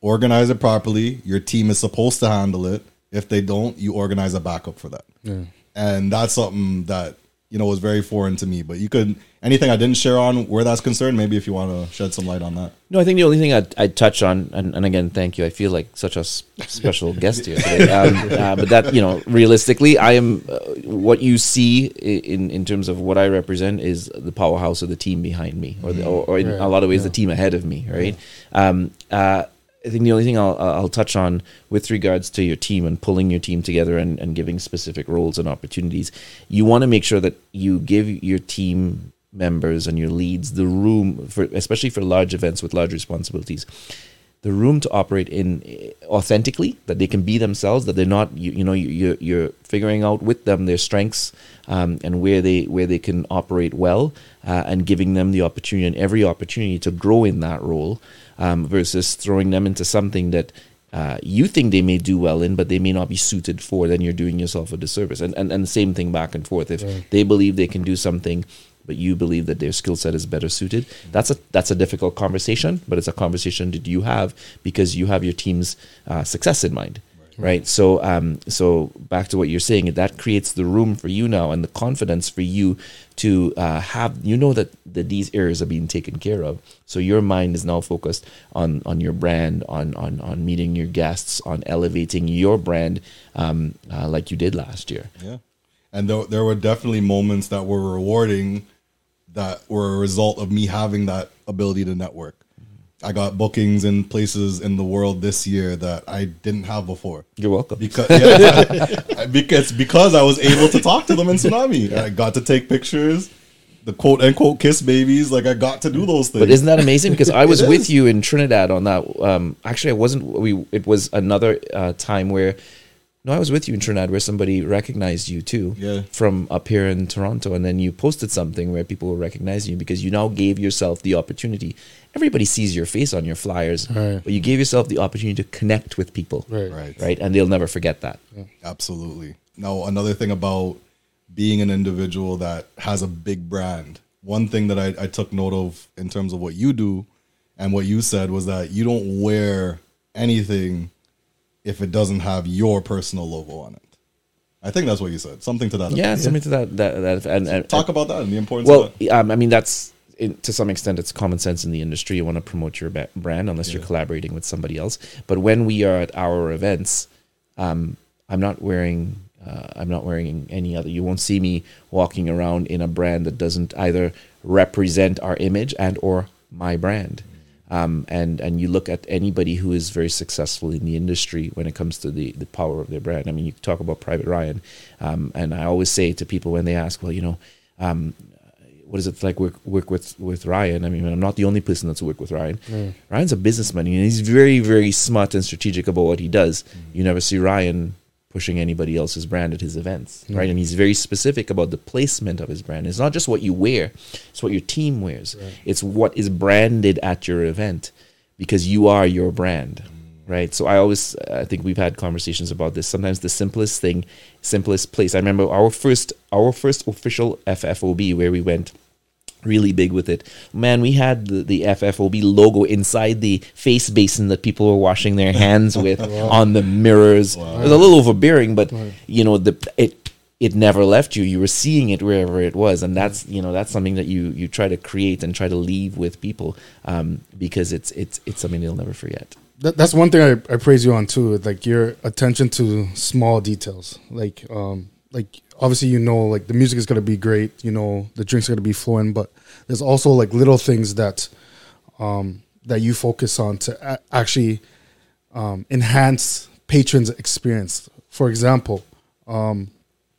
organize it properly. Your team is supposed to handle it. If they don't, you organize a backup for that.
Yeah.
And that's something that, you know, was very foreign to me. But you could, anything I didn't share on where that's concerned, maybe if you want to shed some light on that.
No, I think the only thing I'd, I'd touch on, and, and again, thank you. I feel like such a s- special guest here today. Um, uh, but that, you know, realistically, I am, uh, what you see in, in terms of what I represent is the powerhouse of the team behind me, or, the, or, or in
Right.
a lot of ways,
Yeah.
the team ahead of me, right? Um, uh, I think the only thing I'll, I'll touch on with regards to your team and pulling your team together and, and giving specific roles and opportunities, you want to make sure that you give your team members and your leads the room, for, especially for large events with large responsibilities, the room to operate in authentically, that they can be themselves, that they're not, you, you know, you, you're, you're figuring out with them their strengths um, and where they where they can operate well, uh, and giving them the opportunity and every opportunity to grow in that role, um, versus throwing them into something that uh, you think they may do well in, but they may not be suited for. Then you're doing yourself a disservice. And and, and the same thing back and forth. If
Right.
they believe they can do something, but you believe that their skill set is better suited, that's a that's a difficult conversation, but it's a conversation that you have because you have your team's uh, success in mind, right? right? So, um, so back to what you're saying, that creates the room for you now and the confidence for you to uh, have, you know, that, that these areas are being taken care of. So your mind is now focused on on your brand, on on on meeting your guests, on elevating your brand, um, uh, like you did last year.
Yeah. And there, there were definitely moments that were rewarding that were a result of me having that ability to network. I got bookings in places in the world this year that I didn't have before.
You're welcome.
Because yeah, because because I was able to talk to them in Tsunami. I got to take pictures, the quote unquote kiss babies. Like I got to do those things.
But isn't that amazing? Because I was
It
with
is.
you in Trinidad on that. Um, actually, I wasn't. We it was another uh, time where. No, I was with you in Trinidad where somebody recognized you too,
Yeah.
from up here in Toronto, and then you posted something where people were recognizing you because you now gave yourself the opportunity. Everybody sees your face on your flyers,
Right.
but you gave yourself the opportunity to connect with people,
Right.
Right.
right? And they'll never forget that.
Absolutely. Now, another thing about being an individual that has a big brand, one thing that I, I took note of in terms of what you do and what you said was that you don't wear anything if it doesn't have your personal logo on it. I think that's what you said. Something to that
Yeah,
effect.
something to that. that, that and, and,
Talk about that and the importance
Well,
of that.
um, I mean, that's in, to some extent, it's common sense in the industry. You want to promote your ba- brand unless you're
Yeah.
collaborating with somebody else. But when we are at our events, um, I'm not wearing. Uh, I'm not wearing any other. You won't see me walking around in a brand that doesn't either represent our image and or my brand. Um, and and you look at anybody who is very successful in the industry when it comes to the, the power of their brand. I mean, you talk about Private Ryan, um, and I always say to people when they ask, well, you know, um, what is it like work work with with Ryan? I mean, I'm not the only person that's worked with Ryan.
Mm.
Ryan's a businessman, and he's very very smart and strategic about what he does. You never see Ryan pushing anybody else's brand at his events, right? And he's very specific about the placement of his brand. It's not just what you wear, it's what your team wears.
Right.
It's what is branded at your event because you are your brand, right? So I always, I think we've had conversations about this. Sometimes the simplest thing, simplest place. I remember our first, our first official F F O B where we went really big with it. Man, we had the, the F F O B logo inside the face basin that people were washing their hands with on the mirrors.
Wow.
It was a little overbearing, but
Right.
you know, the it it never left you. You were seeing it wherever it was, and that's you know that's something that you you try to create and try to leave with people um, because it's it's it's something they'll never forget.
That, that's one thing I, I praise you on too. Like your attention to small details. Like, um, like obviously you know, like the music is gonna be great. You know, the drinks are gonna be flowing, but there's also like little things that, um, that you focus on to a- actually um, enhance patrons' experience. For example, um,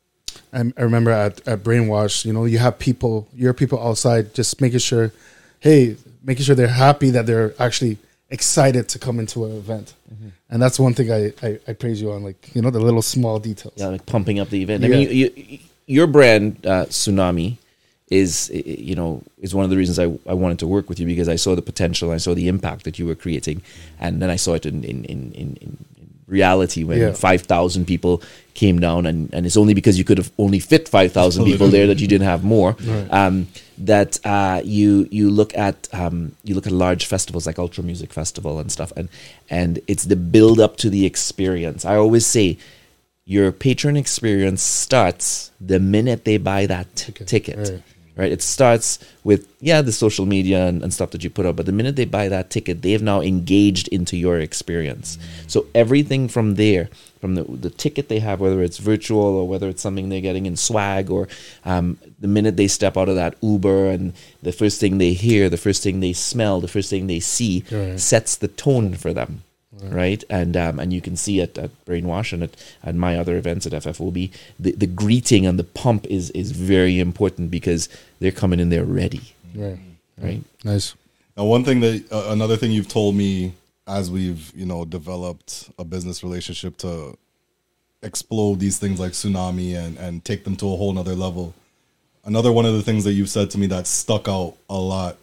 I, I remember at, at Brainwash, you know, you have people, your people outside, just making sure, hey, making sure they're happy that they're actually excited to come into an event.
Mm-hmm.
And that's one thing I, I, I praise you on, like, you know, the little small details.
Yeah, like pumping up the event. I
Yeah.
mean, you, you, your brand uh, Tsunami is i- i- you know is one of the reasons I, I wanted to work with you because I saw the potential, I saw the impact that you were creating, and then I saw it in in in, in, in reality when
Yeah.
five thousand people came down, and, and it's only because you could have only fit five thousand people there that you didn't have more.
Right.
Um, that uh, you you look at um, you look at large festivals like Ultra Music Festival and stuff, and and it's the build up to the experience. I always say your patron experience starts the minute they buy that t-
Ticket.
ticket.
Right.
Right. It starts with, yeah, the social media and, and stuff that you put up. But the minute they buy that ticket, they've now engaged into your experience. Mm. So everything from there, from the, the ticket they have, whether it's virtual or whether it's something they're getting in swag, or um, the minute they step out of that Uber and the first thing they hear, the first thing they smell, the first thing they see
Right.
sets the tone for them. Right. right, and um, and you can see it at Brainwash and at, at my other events at F F O B. The the greeting and the pump is is very important because they're coming in there ready.
Right.
Right.
Nice.
Now, one thing that uh, another thing you've told me as we've you know developed a business relationship to explode these things like Tsunami and and take them to a whole nother level. Another one of the things that you've said to me that stuck out a lot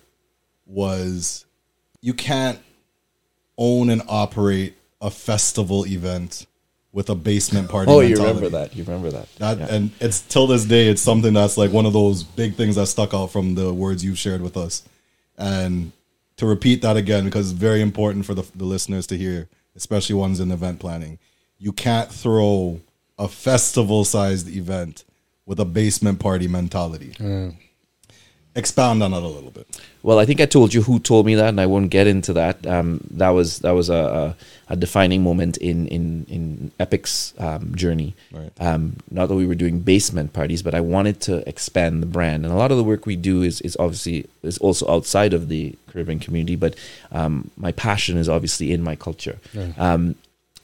was you can't own and operate a festival event with a basement party.
Oh, you
mentality.
remember that? You remember that?
That
Yeah.
and it's till this day, it's something that's like one of those big things that stuck out from the words you've shared with us. And to repeat that again, because it's very important for the, the listeners to hear, especially ones in event planning. You can't throw a festival-sized event with a basement party mentality.
Yeah.
Expound on it a little bit.
Well, I think I told you who told me that, and I won't get into that. Um, that was that was a, a, a defining moment in in in Epic's um, journey.
Right.
Um, not that we were doing basement parties, but I wanted to expand the brand, and a lot of the work we do is is obviously is also outside of the Caribbean community. But um, my passion is obviously in my culture,
Yeah.
um,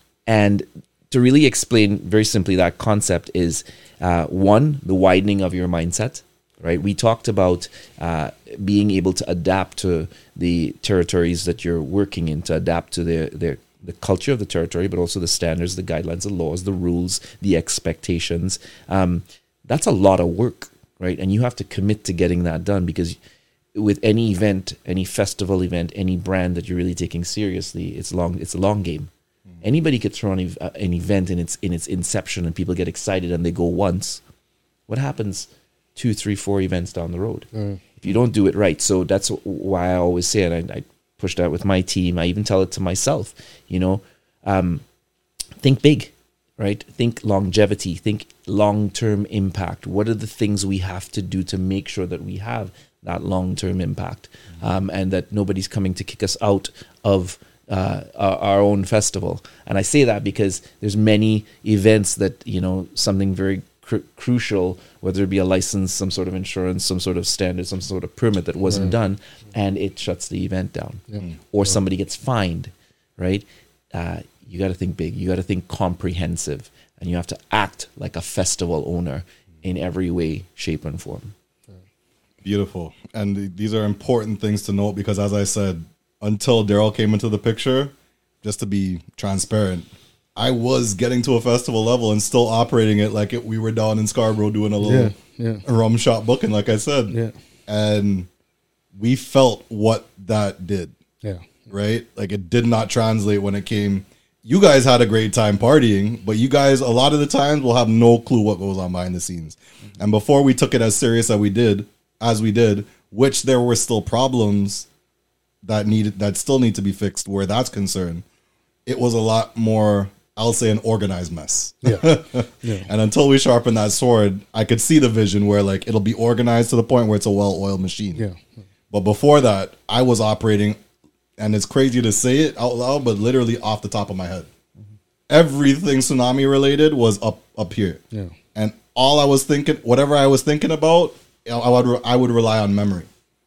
and to really explain very simply that concept is uh, one, the widening of your mindset. Right, we talked about uh, being able to adapt to the territories that you're working in, to adapt to their, their the culture of the territory, but also the standards, the guidelines, the laws, the rules, the expectations. Um, that's a lot of work, right? And you have to commit to getting that done, because with any event, any festival event, any brand that you're really taking seriously, it's long. It's a long game. Mm-hmm. Anybody could throw an, ev- an event in its in its inception, and people get excited and they go once. What happens two, three, four events down the road
Mm.
if you don't do it right? So that's why I always say it. I, I push that with my team. I even tell it to myself, you know, um, think big, right? Think longevity, think long-term impact. What are the things we have to do to make sure that we have that long-term impact, mm-hmm. um, and that nobody's coming to kick us out of uh, our, our own festival? And I say that because there's many events that, you know, something very cr- crucial, whether it be a license, some sort of insurance, some sort of standard, some sort of permit that wasn't
Right.
done, and it shuts the event down,
Yeah.
or somebody gets fined, right? Uh, you got to think big. You got to think comprehensive, and you have to act like a festival owner in every way, shape, and form.
Beautiful. And th- these are important things to note, because as I said, until Daryl came into the picture, just to be transparent, I was getting to a festival level and still operating it like it, we were down in Scarborough doing a little
Yeah, yeah.
rum shop booking, like I said.
Yeah.
And we felt what that did,
Yeah.
right? Like it did not translate when it came. You guys had a great time partying, but you guys, a lot of the times, will have no clue what goes on behind the scenes. And before we took it as serious as we did, as we did, which there were still problems that needed, that still need to be fixed where that's concerned, it was a lot more, I'll say, an organized mess.
Yeah. Yeah.
And until we sharpen that sword, I could see the vision where like it'll be organized to the point where it's a well-oiled machine.
Yeah.
But before that, I was operating, and it's crazy to say it out loud, but literally off the top of my head. Everything Tsunami related was up up here.
Yeah.
And all I was thinking, whatever I was thinking about, I would I would rely on memory.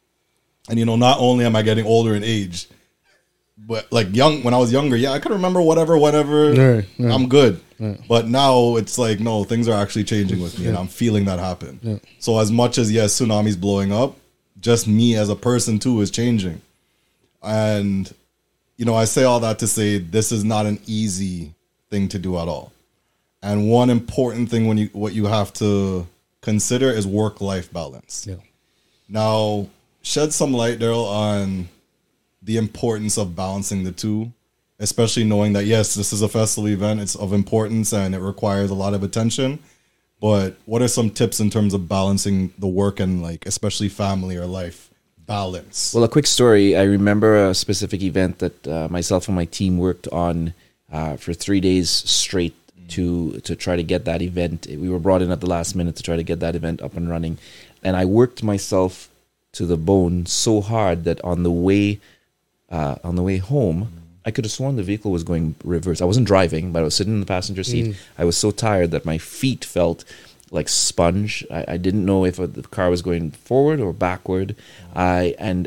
And you know, not only am I getting older in age, but like young, when I was younger, yeah, I could remember whatever, whatever.
Right, right.
I'm good.
Right.
But now it's like, no, things are actually changing with me, and I'm feeling that happen.
Yeah.
So as much as yes, Tsunami's blowing up, just me as a person too is changing. And you know, I say all that to say this is not an easy thing to do at all. And one important thing when you what you have to consider is work-life balance.
Yeah.
Now, shed some light, Daryl, on the importance of balancing the two especially knowing that, yes, this is a festival event. It's of importance and it requires a lot of attention. But what are some tips in terms of balancing the work and like, especially family or life balance?
Well, a quick story. I remember a specific event that uh, myself and my team worked on uh, for three days straight to to try to get that event. We were brought in at the last minute to try to get that event up and running. And I worked myself to the bone so hard that on the way uh, on the way home, I could have sworn the vehicle was going reverse. I wasn't driving, but I was sitting in the passenger seat. Mm. I was so tired that my feet felt like sponge. I, I didn't know if the car was going forward or backward. I and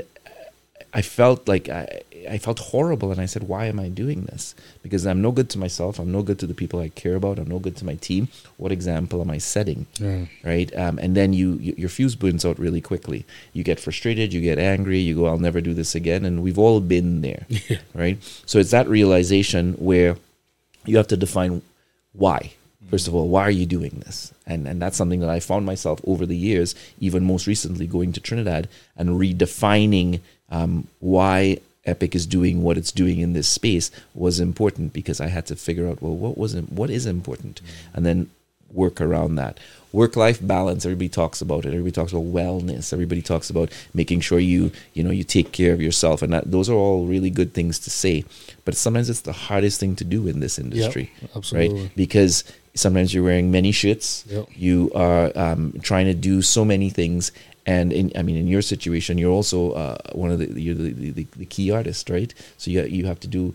I felt like I, I felt horrible, and I said, "Why am I doing this? Because I'm no good to myself. I'm no good to the people I care about. I'm no good to my team. What example am I setting?" Yeah. Right? Um, and then you, you your fuse burns out really quickly. You get frustrated. You get angry. You go, "I'll never do this again." And we've all been there, yeah. Right? So it's that realization where you have to define why. First of all, why are you doing this? And and that's something that I found myself over the years, even most recently going to Trinidad and redefining um, why Epic is doing what it's doing in this space was important, because I had to figure out, well, what wasn't, what is important, and then work around that. Work-life balance, everybody talks about it. Everybody talks about wellness. Everybody talks about making sure you, you know, you take care of yourself. And that, those are all really good things to say. But sometimes it's the hardest thing to do in this industry.
Yep, absolutely.
Right? Because sometimes you're wearing many shirts. Yep. You are um, trying to do so many things. And in, I mean, in your situation, you're also uh, one of the, you're the, the, the key artists, right? So you, you have to do,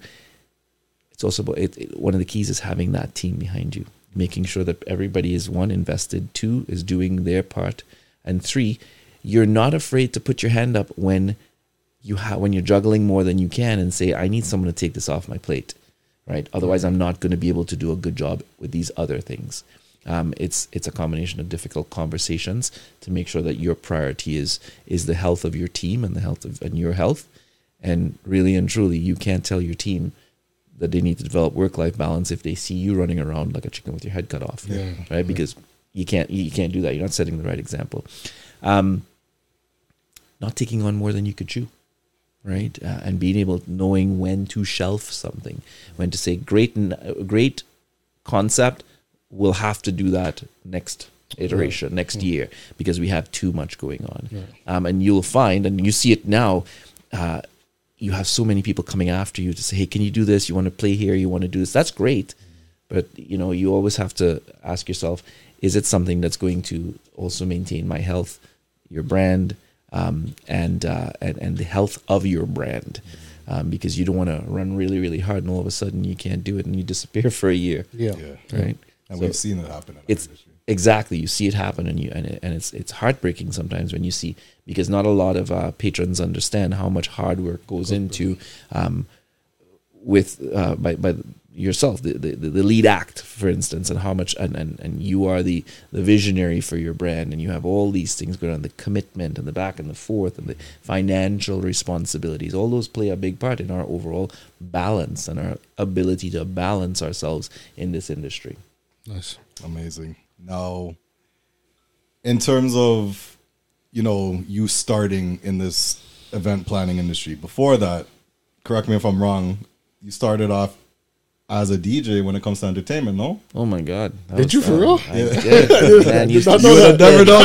it's also about, it, it, one of the keys is having that team behind you. Making sure that everybody is, one, invested, two, is doing their part, and three, you're not afraid to put your hand up when you ha- when you're juggling more than you can and say, I need someone to take this off my plate, right? Otherwise, I'm not going to be able to do a good job with these other things. Um, it's it's a combination of difficult conversations to make sure that your priority is is the health of your team and the health of and your health, and really and truly, you can't tell your team that they need to develop work-life balance if they see you running around like a chicken with your head cut off, yeah. right? Because you can't you can't do that. You're not setting the right example. Um, not taking on more than you could chew, right? Uh, and being able, knowing when to shelf something, when to say great, great concept, we'll have to do that next iteration, yeah. next yeah. year, because we have too much going on. Yeah. Um, and you'll find, and you see it now, uh, you have so many people coming after you to say, hey, can you do this? You want to play here? You want to do this? That's great. But, you know, you always have to ask yourself, is it something that's going to also maintain my health, your brand, um, and, uh, and and the health of your brand? Um, because you don't want to run really, really hard and all of a sudden you can't do it and you disappear for a year.
Yeah.
yeah.
Right?
And so we've seen it happen in
it's,
our industry.
Exactly. You see it happen, and you and, it, and it's it's heartbreaking sometimes when you see, because not a lot of uh, patrons understand how much hard work goes into um, with uh, by by yourself, the, the the lead act, for instance, and how much and, and, and you are the, the visionary for your brand, and you have all these things going on, the commitment and the back and the forth and the financial responsibilities. All those play a big part in our overall balance and our ability to balance ourselves in this industry.
Nice,
amazing. Now, in terms of, you know, you starting in this event planning industry, before that, correct me if I'm wrong, you started off as a D J when it comes to entertainment, no?
Oh my God.
Did you for real?
I did. Man, you,
you would have never known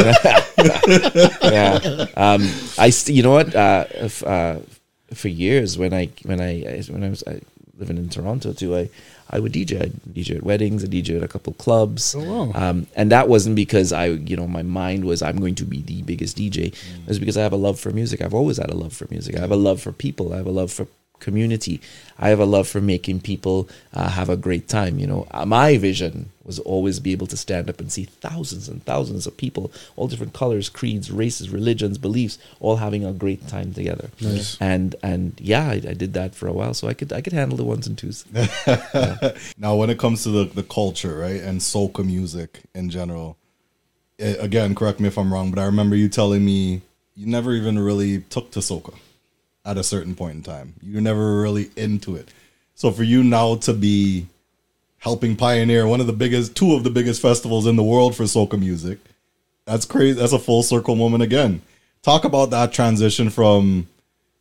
that.
yeah. Um, I, st- you know what? Uh, if, uh, for years when I, when I, when I was I, living in Toronto too, I, I would D J. I D J at weddings. I D J at a couple clubs.
Oh, wow.
Um, and that wasn't because I, you know, my mind was I'm going to be the biggest D J. Mm. It was because I have a love for music. I've always had a love for music. I have a love for people. I have a love for community. I have a love for making people uh, have a great time. You know, uh, my vision was always be able to stand up and see thousands and thousands of people, all different colors, creeds, races, religions, beliefs, all having a great time together.
Nice.
And and yeah, I, I did that for a while, so I could I could handle the ones and twos. Yeah.
Now, when it comes to the, the culture, right, and soca music in general, it, again, correct me if I'm wrong, but I remember you telling me you never even really took to soca at a certain point in time. You were never really into it. So for you now to be helping pioneer one of the biggest, two of the biggest festivals in the world for soca music, that's crazy. That's a full circle moment again. Talk about that transition from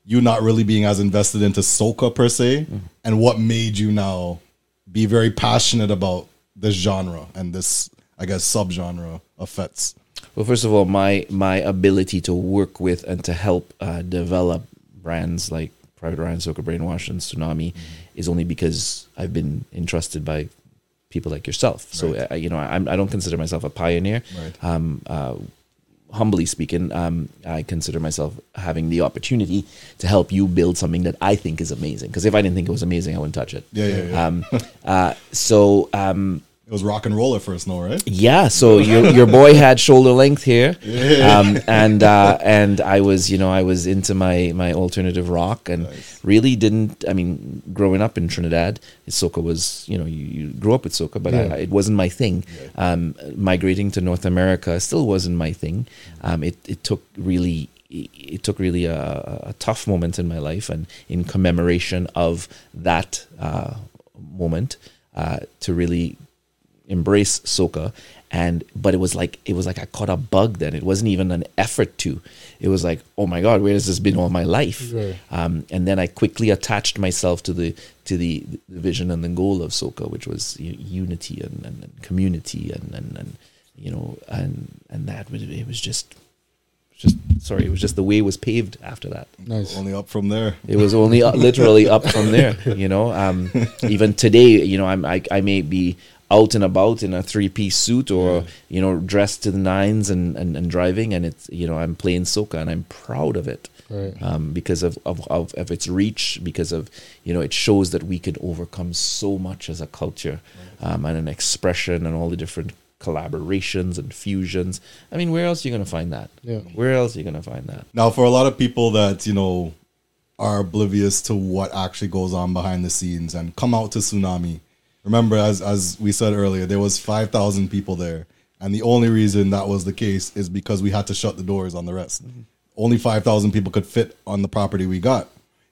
you not really being as invested into soca per se, mm. and what made you now be very passionate about this genre and this, I guess, subgenre of fets?
Well, first of all, my my ability to work with and to help uh, develop brands like Private Ryan, Soca Brainwash, and Tsunami mm-hmm. is only because I've been entrusted by people like yourself. So, right. uh, you know, I, I don't consider myself a pioneer. Right. Um, uh, humbly speaking, um, I consider myself having the opportunity to help you build something that I think is amazing. Because if I didn't think it was amazing, I wouldn't touch it.
Yeah, yeah, yeah.
Um, uh, so... Um,
it was rock and roll at first, no, right?
Yeah. So your your boy had shoulder length hair, yeah. um, and uh, and I was, you know, I was into my my alternative rock, and nice. really didn't. I mean, growing up in Trinidad, soca was, you know, you, you grew up with soca, but yeah. I, it wasn't my thing. Yeah. Um, migrating to North America still wasn't my thing. Um, it it took really. It took really a, a tough moment in my life, and in commemoration of that uh, moment, uh, to really embrace soca. And but it was like it was like I caught a bug then. It wasn't even an effort to. It was like, oh my God, where has this been all my life? Yeah. Um, and then I quickly attached myself to the to the, the vision and the goal of soca, which was unity and, and, and community and, and and you know and and that it was just. Just sorry, it was just the way was paved after that.
Nice. Only up from there.
It was only uh, literally up from there. You know, um, even today, you know, I'm, I I may be out and about in a three piece suit or yeah. you know dressed to the nines and, and, and driving, and it's you know I'm playing soca and I'm proud of it right. um, because of, of, of of its reach, because of you know it shows that we can overcome so much as a culture right. um, and an expression and all the different collaborations and fusions. I mean, where else are you going to find that? Yeah. Where else are you going to find that?
Now, for a lot of people that, you know, are oblivious to what actually goes on behind the scenes and come out to Tsunami, remember, as as we said earlier, there was five thousand people there. And the only reason that was the case is because we had to shut the doors on the rest. Mm-hmm. Only five thousand people could fit on the property we got.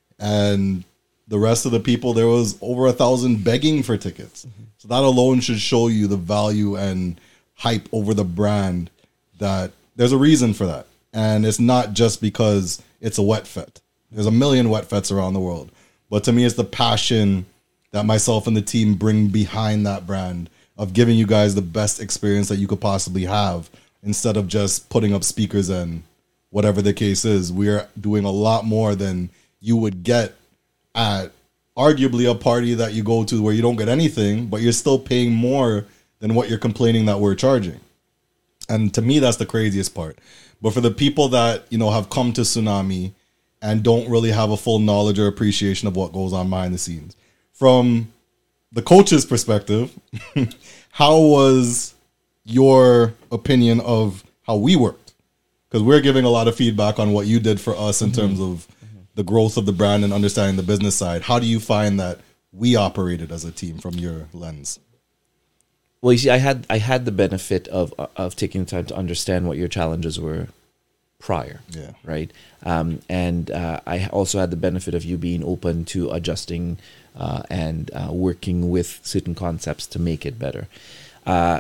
And the rest of the people, there was over a thousand begging for tickets. Mm-hmm. So that alone should show you the value and hype over the brand, that there's a reason for that. And it's not just because it's a wet fet. There's a million wet fets around the world. But to me, it's the passion that myself and the team bring behind that brand of giving you guys the best experience that you could possibly have, instead of just putting up speakers and whatever the case is. We're doing a lot more than you would get at arguably a party that you go to where you don't get anything, but you're still paying more than what you're complaining that we're charging. And to me, that's the craziest part. But for the people that, you know, have come to Tsunami and don't really have a full knowledge or appreciation of what goes on behind the scenes, from the coach's perspective, how was your opinion of how we worked? Because we're giving a lot of feedback on what you did for us in mm-hmm. terms of the growth of the brand and understanding the business side. How do you find that we operated as a team from your lens?
Well, you see, I had I had the benefit of of taking the time to understand what your challenges were prior.
Yeah.
Right. Um, and uh, I also had the benefit of you being open to adjusting uh, and uh, working with certain concepts to make it better. Uh,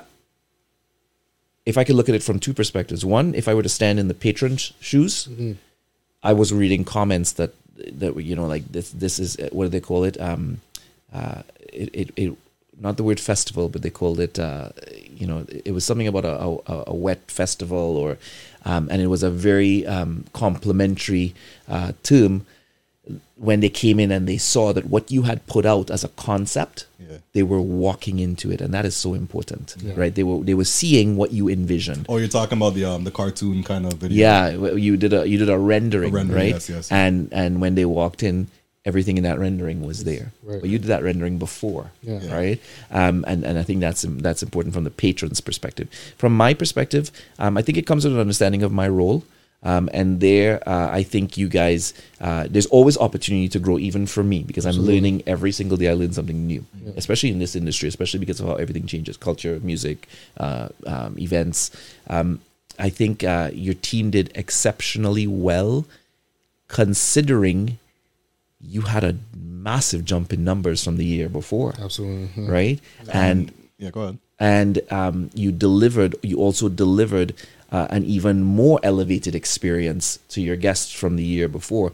if I could look at it from two perspectives, one, if I were to stand in the patron's shoes. Mm-hmm. I was reading comments that that were, you know, like this this is what do they call it? Um, uh, it, it it not the word festival, but they called it uh, you know, it was something about a a, a wet festival, or um, and it was a very um, complimentary uh, term when they came in and they saw that what you had put out as a concept, yeah. they were walking into it, and that is so important, yeah. right? They were they were seeing what you envisioned.
Oh, you're talking about the um the cartoon kind of video.
Yeah, you did a you did a rendering, a rendering right?
Yes, yes.
And and when they walked in, everything in that rendering was there. Right. But you did that rendering before, yeah. right? Um, and and I think that's that's important from the patron's perspective. From my perspective, um, I think it comes with an understanding of my role. Um, and there, uh, I think you guys, uh, there's always opportunity to grow, even for me, because Absolutely. I'm learning every single day. I learn something new, yeah. especially in this industry, especially because of how everything changes, culture, music, uh, um, events. Um, I think uh, your team did exceptionally well, considering you had a massive jump in numbers from the year before.
Absolutely. Yeah.
Right?
Um,
and
yeah, go ahead.
And um, you delivered, you also delivered Uh, an even more elevated experience to your guests from the year before.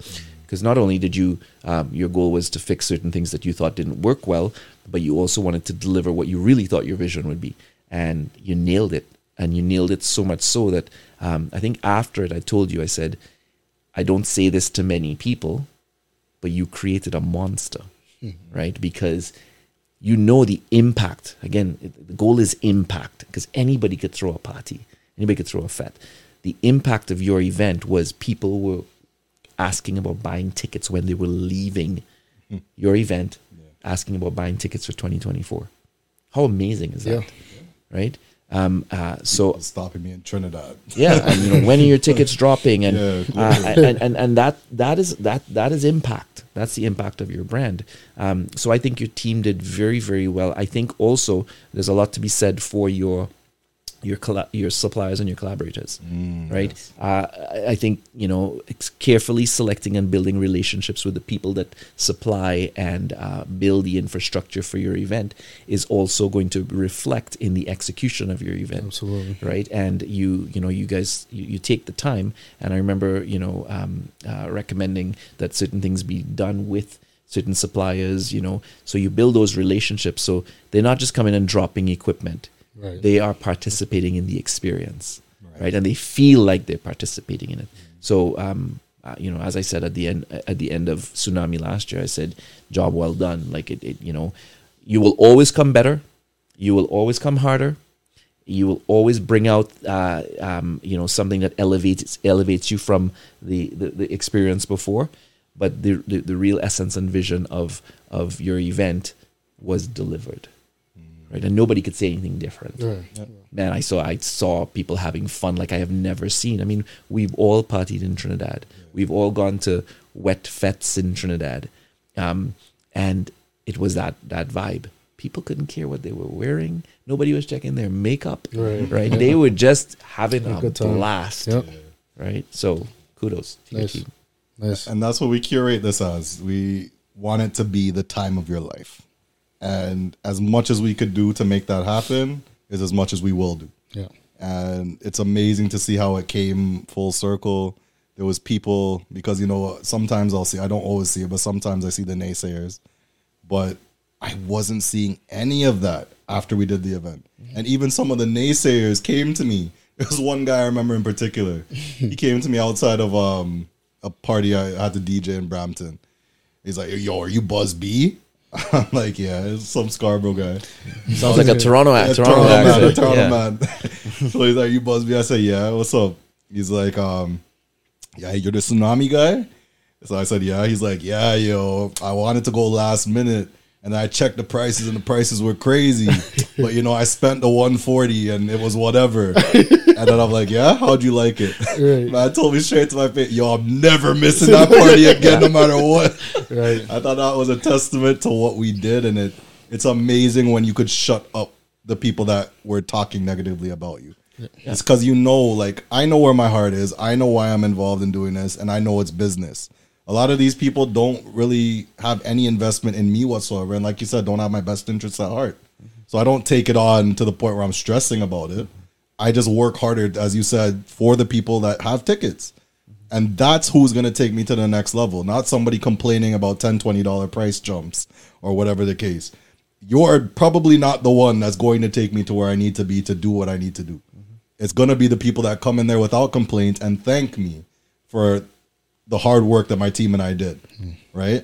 Because not only did you, um, your goal was to fix certain things that you thought didn't work well, but you also wanted to deliver what you really thought your vision would be. And you nailed it. And you nailed it so much so that um, I think after it, I told you, I said, I don't say this to many people, but you created a monster, mm-hmm. right? Because you know the impact. Again, the goal is impact, because anybody could throw a party. Anybody could throw a fete. The impact of your event was people were asking about buying tickets when they were leaving mm. your event, yeah. asking about buying tickets for twenty twenty-four. How amazing is that, yeah. right? Um, uh, so
stopping me in Trinidad.
Yeah, and you know, when are your tickets dropping? And, yeah, uh, and and and that that is that that is impact. That's the impact of your brand. Um, so I think your team did very very well. I think also there's a lot to be said for your your colla- your suppliers and your collaborators, mm, right? Yes. Uh, I think, you know, it's carefully selecting and building relationships with the people that supply and uh, build the infrastructure for your event is also going to reflect in the execution of your event.
Absolutely.
Right? And you, you know, you guys, you, you take the time. And I remember, you know, um, uh, recommending that certain things be done with certain suppliers, you know, so you build those relationships. So they're not just coming and dropping equipment. Right. They are participating in the experience, right. right? And they feel like they're participating in it. Mm-hmm. So, um, uh, you know, as I said at the end, at the end of Tsunami last year, I said, "Job well done." Like it, it, you know, you will always come better. You will always come harder. You will always bring out, uh, um, you know, something that elevates elevates you from the, the, the experience before. But the, the the real essence and vision of of your event was delivered. Right, and nobody could say anything different. Right. Yeah. Man, I saw I saw people having fun like I have never seen. I mean, we've all partied in Trinidad. Yeah. We've all gone to wet fetes in Trinidad, um, and it was that that vibe. People couldn't care what they were wearing. Nobody was checking their makeup. Right, right? Yeah. They were just having a, a blast. Yep. Right. So kudos to
nice.
your team.
Nice.
And that's what we curate this as. We want it to be the time of your life. And as much as we could do to make that happen is as much as we will do.
Yeah.
And it's amazing to see how it came full circle. There was people, because, you know, sometimes I'll see, I don't always see it, but sometimes I see the naysayers. But I wasn't seeing any of that after we did the event. Mm-hmm. And even some of the naysayers came to me. There was one guy I remember in particular. He came to me outside of um, a party I had to D J in Brampton. He's like, "Yo, are you Buzz B?" I'm like, yeah, it's some Scarborough guy.
Sounds like a Toronto act.
Yeah,
Toronto,
Toronto man,
accent.
Toronto
Yeah.
man. So he's like, "You Buzz B?" I say, "Yeah, what's up?" He's like, um, "Yeah, you're the Tsunami guy?" So I said, "Yeah." He's like, "Yeah, yo, I wanted to go last minute, and I checked the prices, and the prices were crazy. But, you know, I spent the one forty, and it was whatever." And then I'm like, "Yeah, how'd you like it?" Right. Man told me straight to my face, "Yo, I'm never missing that party again, no matter what."
Right.
I thought that was a testament to what we did, and it it's amazing when you could shut up the people that were talking negatively about you. Yeah. It's because, you know, like, I know where my heart is. I know why I'm involved in doing this, and I know it's business. A lot of these people don't really have any investment in me whatsoever, and like you said, don't have my best interests at heart. Mm-hmm. So I don't take it on to the point where I'm stressing about it. I just work harder, as you said, for the people that have tickets. And that's who's going to take me to the next level, not somebody complaining about ten dollars, twenty dollars price jumps or whatever the case. You're probably not the one that's going to take me to where I need to be to do what I need to do. Mm-hmm. It's going to be the people that come in there without complaint and thank me for the hard work that my team and I did, mm. right?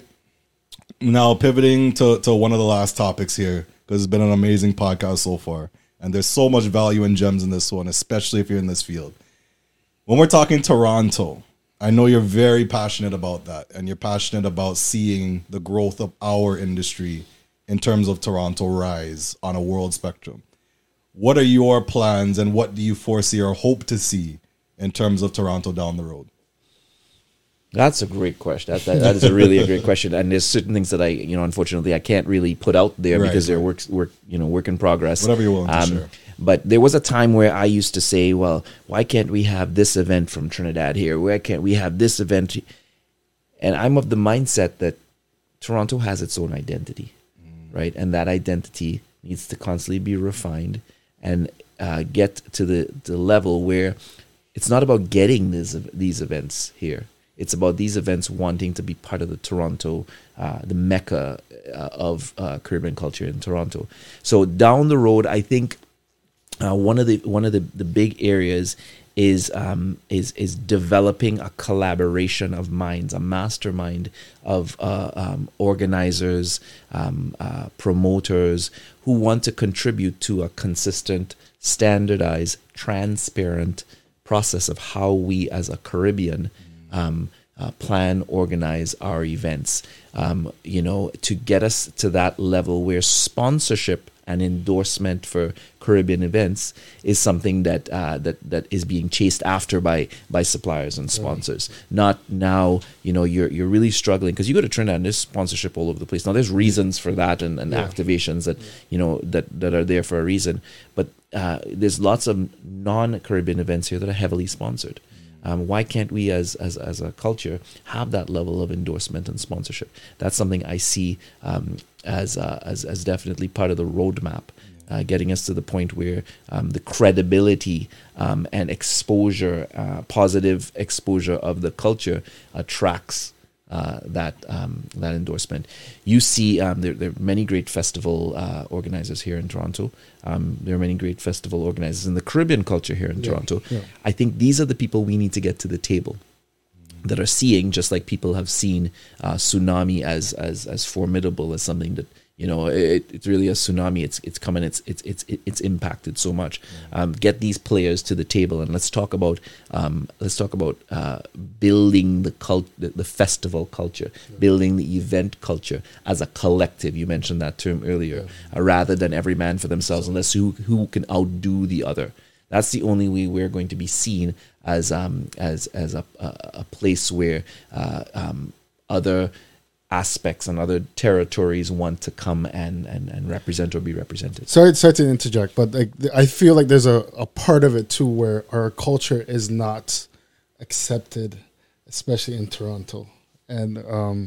Now, pivoting to, to one of the last topics here, because it's been an amazing podcast so far. And there's so much value and gems in this one, especially if you're in this field. When we're talking Toronto, I know you're very passionate about that, and you're passionate about seeing the growth of our industry in terms of Toronto rise on a world spectrum. What are your plans, and what do you foresee or hope to see in terms of Toronto down the road?
That's a great question. That, that, that is a really a great question. And there's certain things that I, you know, unfortunately I can't really put out there right, because they're work, work, you know, work in progress.
Whatever you're willing to
um,
share.
But there was a time where I used to say, well, why can't we have this event from Trinidad here? Why can't we have this event? And I'm of the mindset that Toronto has its own identity, mm. right? And that identity needs to constantly be refined and uh, get to the, the level where it's not about getting these, these events here. It's about these events wanting to be part of the Toronto, uh, the mecca uh, of uh, Caribbean culture in Toronto. So down the road, I think uh, one of the one of the, the big areas is um, is is developing a collaboration of minds, a mastermind of uh, um, organizers, um, uh, promoters who want to contribute to a consistent, standardized, transparent process of how we as a Caribbean um, uh, plan, organize our events, um, you know, to get us to that level where sponsorship and endorsement for Caribbean events is something that uh, that that is being chased after by by suppliers and sponsors. Right. Not now, you know, you're you're really struggling because you go to Trinidad and there's sponsorship all over the place. Now there's reasons for that and, and yeah. activations that you know that that are there for a reason, but uh, there's lots of non-Caribbean events here that are heavily sponsored. Um, why can't we as, as as a culture have that level of endorsement and sponsorship? That's something I see um, as, uh, as as definitely part of the roadmap, uh, getting us to the point where um, the credibility um, and exposure, uh, positive exposure of the culture attracts uh, that um, that endorsement. You see, um, there, there are many great festival uh, organizers here in Toronto. Um, there are many great festival organizers in the Caribbean culture here in yeah, Toronto. Yeah. I think these are the people we need to get to the table that are seeing, just like people have seen uh, tsunami as as as formidable as something that, you know, it, it's really a tsunami. It's it's coming. It's it's it's it's impacted so much. Um, get these players to the table and let's talk about um, let's talk about uh, building the cult, the, the festival culture, yeah. building the event culture as a collective. You mentioned that term earlier, yeah. uh, rather than every man for themselves, unless who who can outdo the other. That's the only way we're going to be seen as um as as a a, a place where uh, um, other aspects and other territories want to come and, and, and represent or be represented.
Sorry, sorry to interject, but like I feel like there's a, a part of it too where our culture is not accepted, especially in Toronto. And um,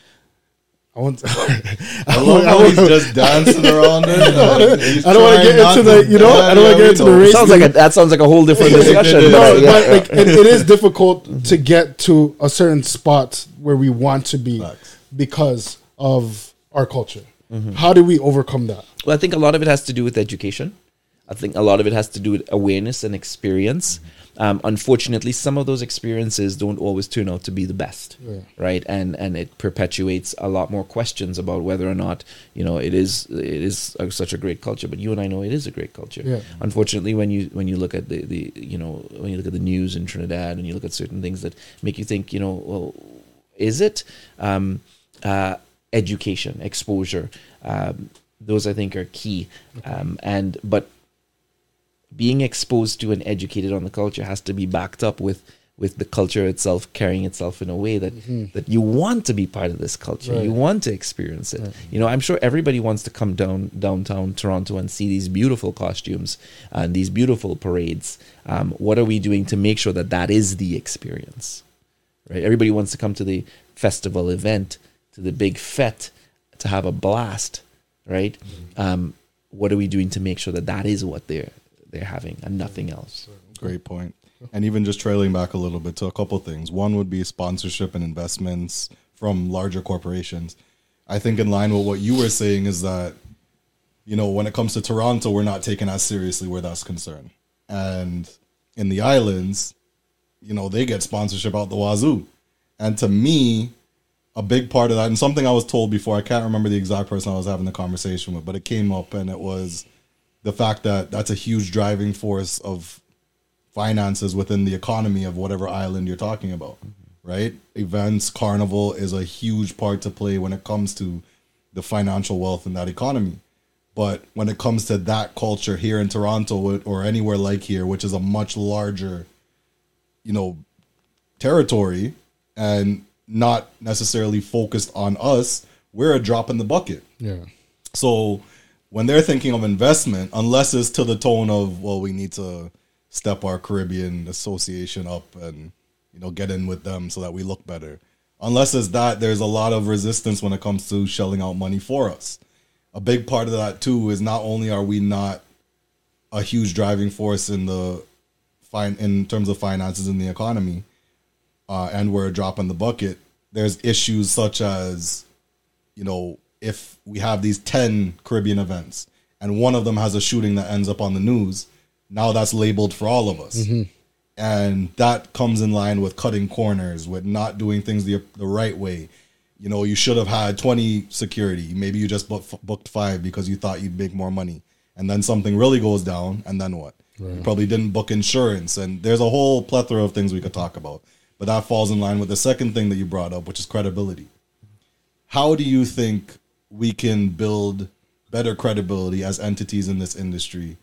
I want. I,
I love how he's just dancing around it.
I don't want to get into the, you know, I don't want to get into the race.
Sounds like a, that sounds like a whole different discussion.
No, yeah. but like it, it is difficult mm-hmm. to get to a certain spot where we want to be. Facts. Because of our culture. Mm-hmm. How do we overcome that?
Well, I think a lot of it has to do with education. I think a lot of it has to do with awareness and experience. Mm-hmm. Um, unfortunately, some of those experiences don't always turn out to be the best, yeah. right? And and it perpetuates a lot more questions about whether or not, you know, it is it is a, such a great culture. But you and I know it is a great culture. Yeah. Unfortunately, when you when you look at the, the you know when you look at the news in Trinidad and you look at certain things that make you think, you know, well, is it? Um, Uh, education, exposure, um, those I think are key. Um, and but being exposed to and educated on the culture has to be backed up with with the culture itself carrying itself in a way that mm-hmm. that you want to be part of this culture. Right. You want to experience it. Right. You know, I'm sure everybody wants to come down downtown Toronto and see these beautiful costumes and these beautiful parades. Um, what are we doing to make sure that that is the experience? Right? Everybody wants to come to the festival event, to the big fete, to have a blast, right? Mm-hmm. Um, what are we doing to make sure that that is what they're they're having and nothing else?
Great point. And even just trailing back a little bit to a couple of things. One would be sponsorship and investments from larger corporations. I think in line with what you were saying is that, you know, when it comes to Toronto, we're not taken as seriously where that's concerned. And in the islands, you know, they get sponsorship out the wazoo. And to me, a big part of that, and something I was told before, I can't remember the exact person I was having the conversation with, but it came up, and it was the fact that that's a huge driving force of finances within the economy of whatever island you're talking about, mm-hmm. right? Events, carnival is a huge part to play when it comes to the financial wealth in that economy. But when it comes to that culture here in Toronto or anywhere like here, which is a much larger, you know, territory, and not necessarily focused on us, we're a drop in the bucket.
Yeah.
So when they're thinking of investment, unless it's to the tone of, well, we need to step our Caribbean association up and, you know, get in with them so that we look better. Unless it's that, there's a lot of resistance when it comes to shelling out money for us. A big part of that too is not only are we not a huge driving force in the fine in terms of finances in the economy, uh, and we're a drop in the bucket, there's issues such as, you know, if we have these ten Caribbean events and one of them has a shooting that ends up on the news, now that's labeled for all of us. Mm-hmm. And that comes in line with cutting corners, with not doing things the, the right way. You know, you should have had twenty security. Maybe you just book, booked five because you thought you'd make more money. And then something really goes down, and then what? Right. You probably didn't book insurance. And there's a whole plethora of things we could talk about. But that falls in line with the second thing that you brought up, which is credibility. How do you think we can build better credibility as entities in this industry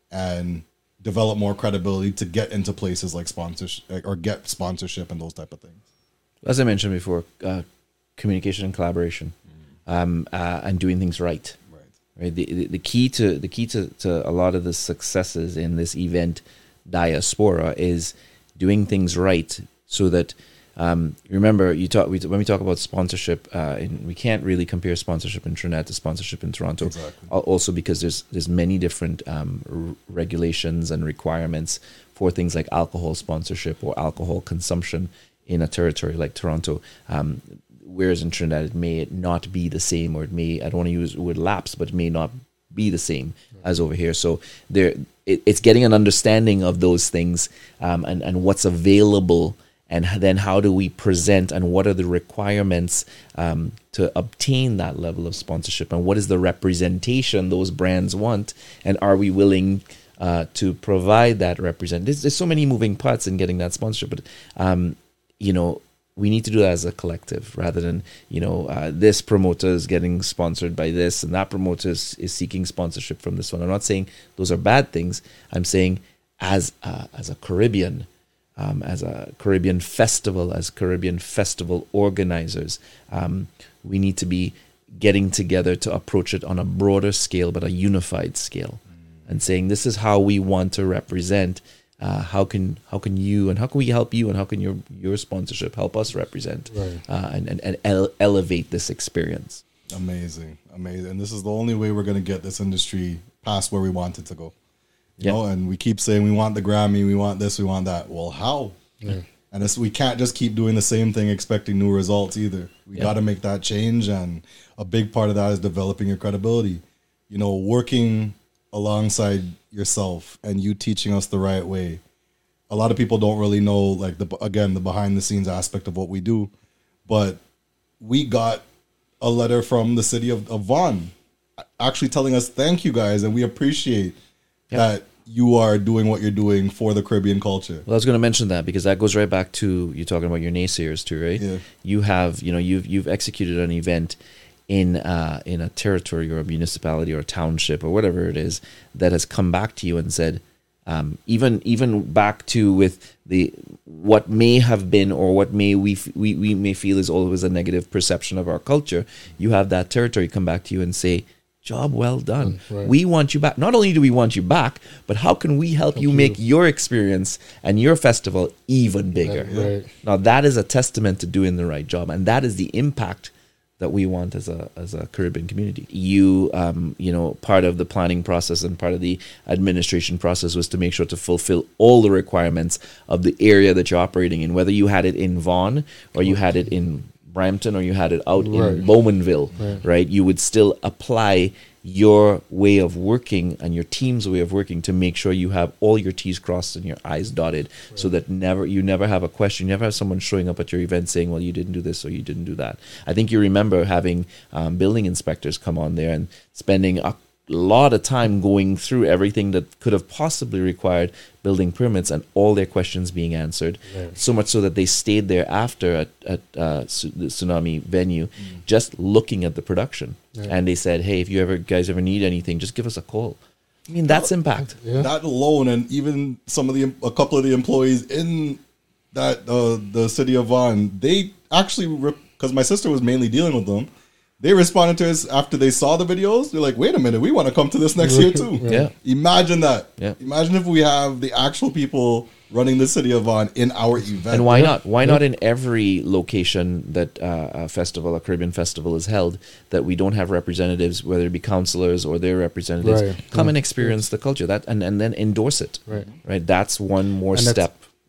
and develop more credibility to get into places like sponsorship or get sponsorship and those type of things?
As I mentioned before, uh, communication and collaboration, mm. um, uh, and doing things right. Right. Right. The, the the key to the key to, to a lot of the successes in this event diaspora is doing things right, so that um, remember you talk we, when we talk about sponsorship, uh, in, we can't really compare sponsorship in Trinidad to sponsorship in Toronto.
Exactly.
Also because there's there's many different um, r- regulations and requirements for things like alcohol sponsorship or alcohol consumption in a territory like Toronto. Um, whereas in Trinidad, it may not be the same, or it may, I don't want to use the word lapse, but it may not be the same right. as over here. So there, it, it's getting an understanding of those things, um, and, and what's available, and then how do we present, and what are the requirements um, to obtain that level of sponsorship, and what is the representation those brands want, and are we willing uh, to provide that represent? There's, there's so many moving parts in getting that sponsorship, but um, you know, we need to do that as a collective, rather than, you know, uh, this promoter is getting sponsored by this and that promoter is, is seeking sponsorship from this one. I'm not saying those are bad things. I'm saying as a, as a Caribbean, um, as a Caribbean festival, as Caribbean festival organizers, um, we need to be getting together to approach it on a broader scale, but a unified scale, mm. and saying this is how we want to represent. Uh, how can how can you and how can we help you, and how can your your sponsorship help us represent, right. uh, and and, and ele- elevate this experience?
Amazing, amazing. And this is the only way we're going to get this industry past where we want it to go. You yeah. know, and we keep saying we want the Grammy, we want this, we want that. Well, how? Yeah. And it's, we can't just keep doing the same thing expecting new results either. We yeah. got to make that change, and a big part of that is developing your credibility. You know, working alongside yourself and you teaching us the right way. A lot of people don't really know, like, the again, the behind the scenes aspect of what we do, but we got a letter from the city of, of Vaughan actually telling us thank you guys, and we appreciate yep. that you are doing what you're doing for the Caribbean culture.
Well, I was going to mention that because that goes right back to you talking about your naysayers too, right?
Yeah.
You have, you know, you've you've executed an event in uh, in a territory or a municipality or a township or whatever it is that has come back to you and said, um, even even back to with the what may have been or what may we, f- we we may feel is always a negative perception of our culture, you have that territory come back to you and say, job well done. Right. We want you back. Not only do we want you back, but how can we help, help you make you. your experience and your festival even bigger?
Right.
Now that is a testament to doing the right job, and that is the impact that we want as a as a Caribbean community. You um you know, part of the planning process and part of the administration process was to make sure to fulfill all the requirements of the area that you're operating in, whether you had it in Vaughan or you had it in Brampton or you had it out right. in Bowmanville, right. right? You would still apply your way of working and your team's way of working to make sure you have all your T's crossed and your I's dotted, right. so that never you never have a question. You never have someone showing up at your event saying, well, you didn't do this or you didn't do that. I think you remember having um, building inspectors come on there and spending a lot of time going through everything that could have possibly required building permits and all their questions being answered, right. so much so that they stayed there after at, at uh, su- the tsunami venue, mm. just looking at the production. Right. And they said, hey, if you ever guys ever need anything, just give us a call. I mean, that's impact.
Yeah. That alone, and even some of the a couple of the employees in that uh, the city of Vaughan, they actually, because my sister was mainly dealing with them, they responded to us after they saw the videos. They're like, wait a minute, we want to come to this next year too.
Yeah.
Imagine that.
Yeah.
Imagine if we have the actual people running the city of Vaughan in our event.
And why not? Why not in every location that uh, a festival, a Caribbean festival is held, that we don't have representatives, whether it be councillors or their representatives,
right.
come
yeah.
and experience yeah. the culture that and, and then endorse it.
Right.
Right. That's one more
and
step.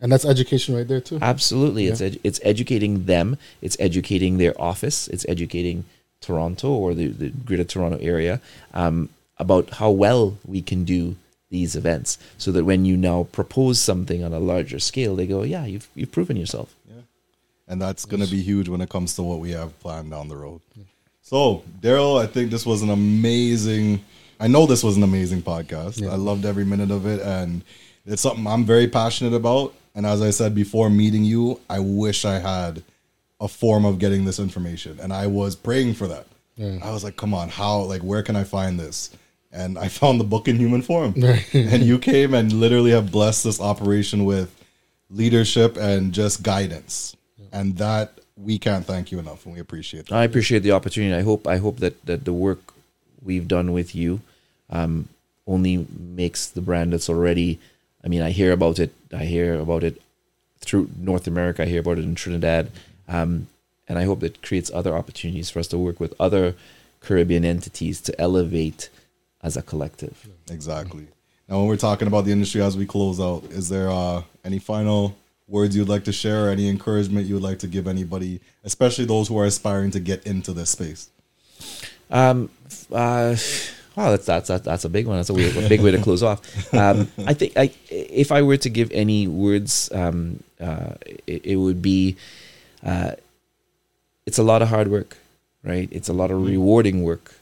And that's education right there too.
Absolutely. It's edu- it's educating them. It's educating their office. It's educating Toronto or the, the greater Toronto area um, about how well we can do these events, so that when you now propose something on a larger scale, they go, yeah, you've you've proven yourself.
Yeah. And that's going to be huge when it comes to what we have planned down the road. So, Daryl, I think this was an amazing, I know this was an amazing podcast.
Yeah.
I loved every minute of it, and it's something I'm very passionate about. And as I said before meeting you, I wish I had a form of getting this information. And I was praying for that.
Yeah.
I was like, come on, how, like, where can I find this? And I found the book in human form.
Right.
And you came and literally have blessed this operation with leadership and just guidance. Yeah. And that, we can't thank you enough, and we appreciate that.
I appreciate the opportunity. I hope I hope that, that the work we've done with you um, only makes the brand that's already, I mean, I hear about it. I hear about it through North America. I hear about it in Trinidad. Um, and I hope that creates other opportunities for us to work with other Caribbean entities to elevate as a collective.
Exactly. Now, when we're talking about the industry as we close out, is there uh, any final words you'd like to share, or any encouragement you would like to give anybody, especially those who are aspiring to get into this space?
Um, uh, wow, that's that's that's that's a big one. That's a, way, a big way to close off. Um, I think I, if I were to give any words, um, uh, it, it would be, uh, it's a lot of hard work, right? It's a lot of rewarding work,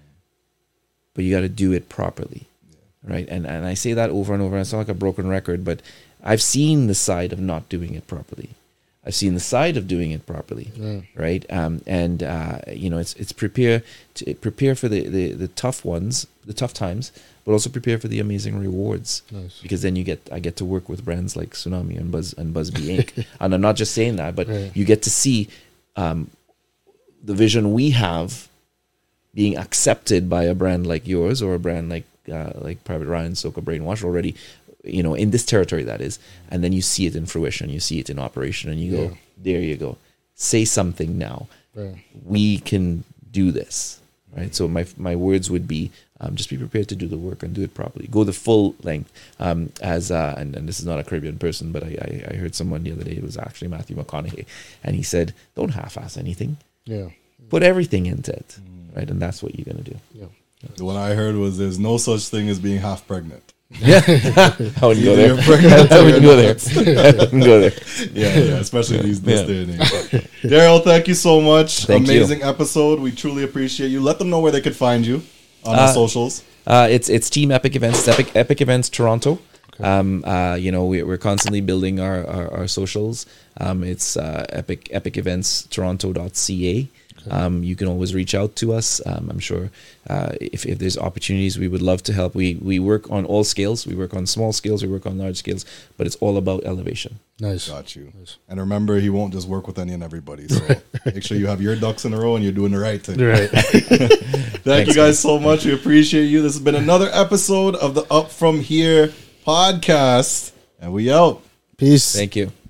but you got to do it properly, right? And and I say that over and over. I sound like a broken record, but I've seen the side of not doing it properly. I've seen the side of doing it properly,
Yeah.
right? Um, and uh, you know, it's it's prepare to prepare for the, the, the tough ones, the tough times, but also prepare for the amazing rewards.
Nice.
Because then you get I get to work with brands like Tsunami and Buzz and Buzzbee Incorporated. And I'm not just saying that, but
Right.
you get to see um, the vision we have being accepted by a brand like yours or a brand like uh, like Private Ryan, Soca Brainwash already. You know, in this territory, that is, and then you see it in fruition, you see it in operation, and you go,
Yeah.
there you go. Say something now.
Right.
We can do this, right? So my my words would be, um, just be prepared to do the work and do it properly. Go the full length. Um, as uh, and, and this is not a Caribbean person, but I, I I heard someone the other day. It was actually Matthew McConaughey, and he said, "Don't half-ass anything.
Yeah.
Put everything into it, right?" And that's what you're gonna do.
Yeah.
The one I heard was there's no such thing as being half pregnant.
Yeah, I wouldn't go
Either
there.
you're pregnant
I
or
wouldn't
you're
go there.
not.
I wouldn't go there.
Yeah, yeah, especially these this
Yeah.
day and age. Daryl, thank you so much.
Thank you.
Amazing episode. We truly appreciate you. Let them know where they could find you on
Uh,
the socials.
Uh, it's it's Team Epic Events, Epic Epic Events Toronto. Um, uh, you know, we, we're constantly building our our, our socials. Um, it's uh, Epic Epic Events Toronto dot C A. Um, you can always reach out to us. Um, I'm sure uh, if, if there's opportunities, we would love to help. We we work on all scales. We work on small scales. We work on large scales. But it's all about elevation.
Nice.
Got you.
Nice.
And remember, he won't just work with any and everybody. So make sure you have your ducks in a row and you're doing the right thing.
Right.
Thank
Thanks,
you guys so much. We appreciate you. This has been another episode of the Up From Here podcast. And we out.
Peace.
Thank you.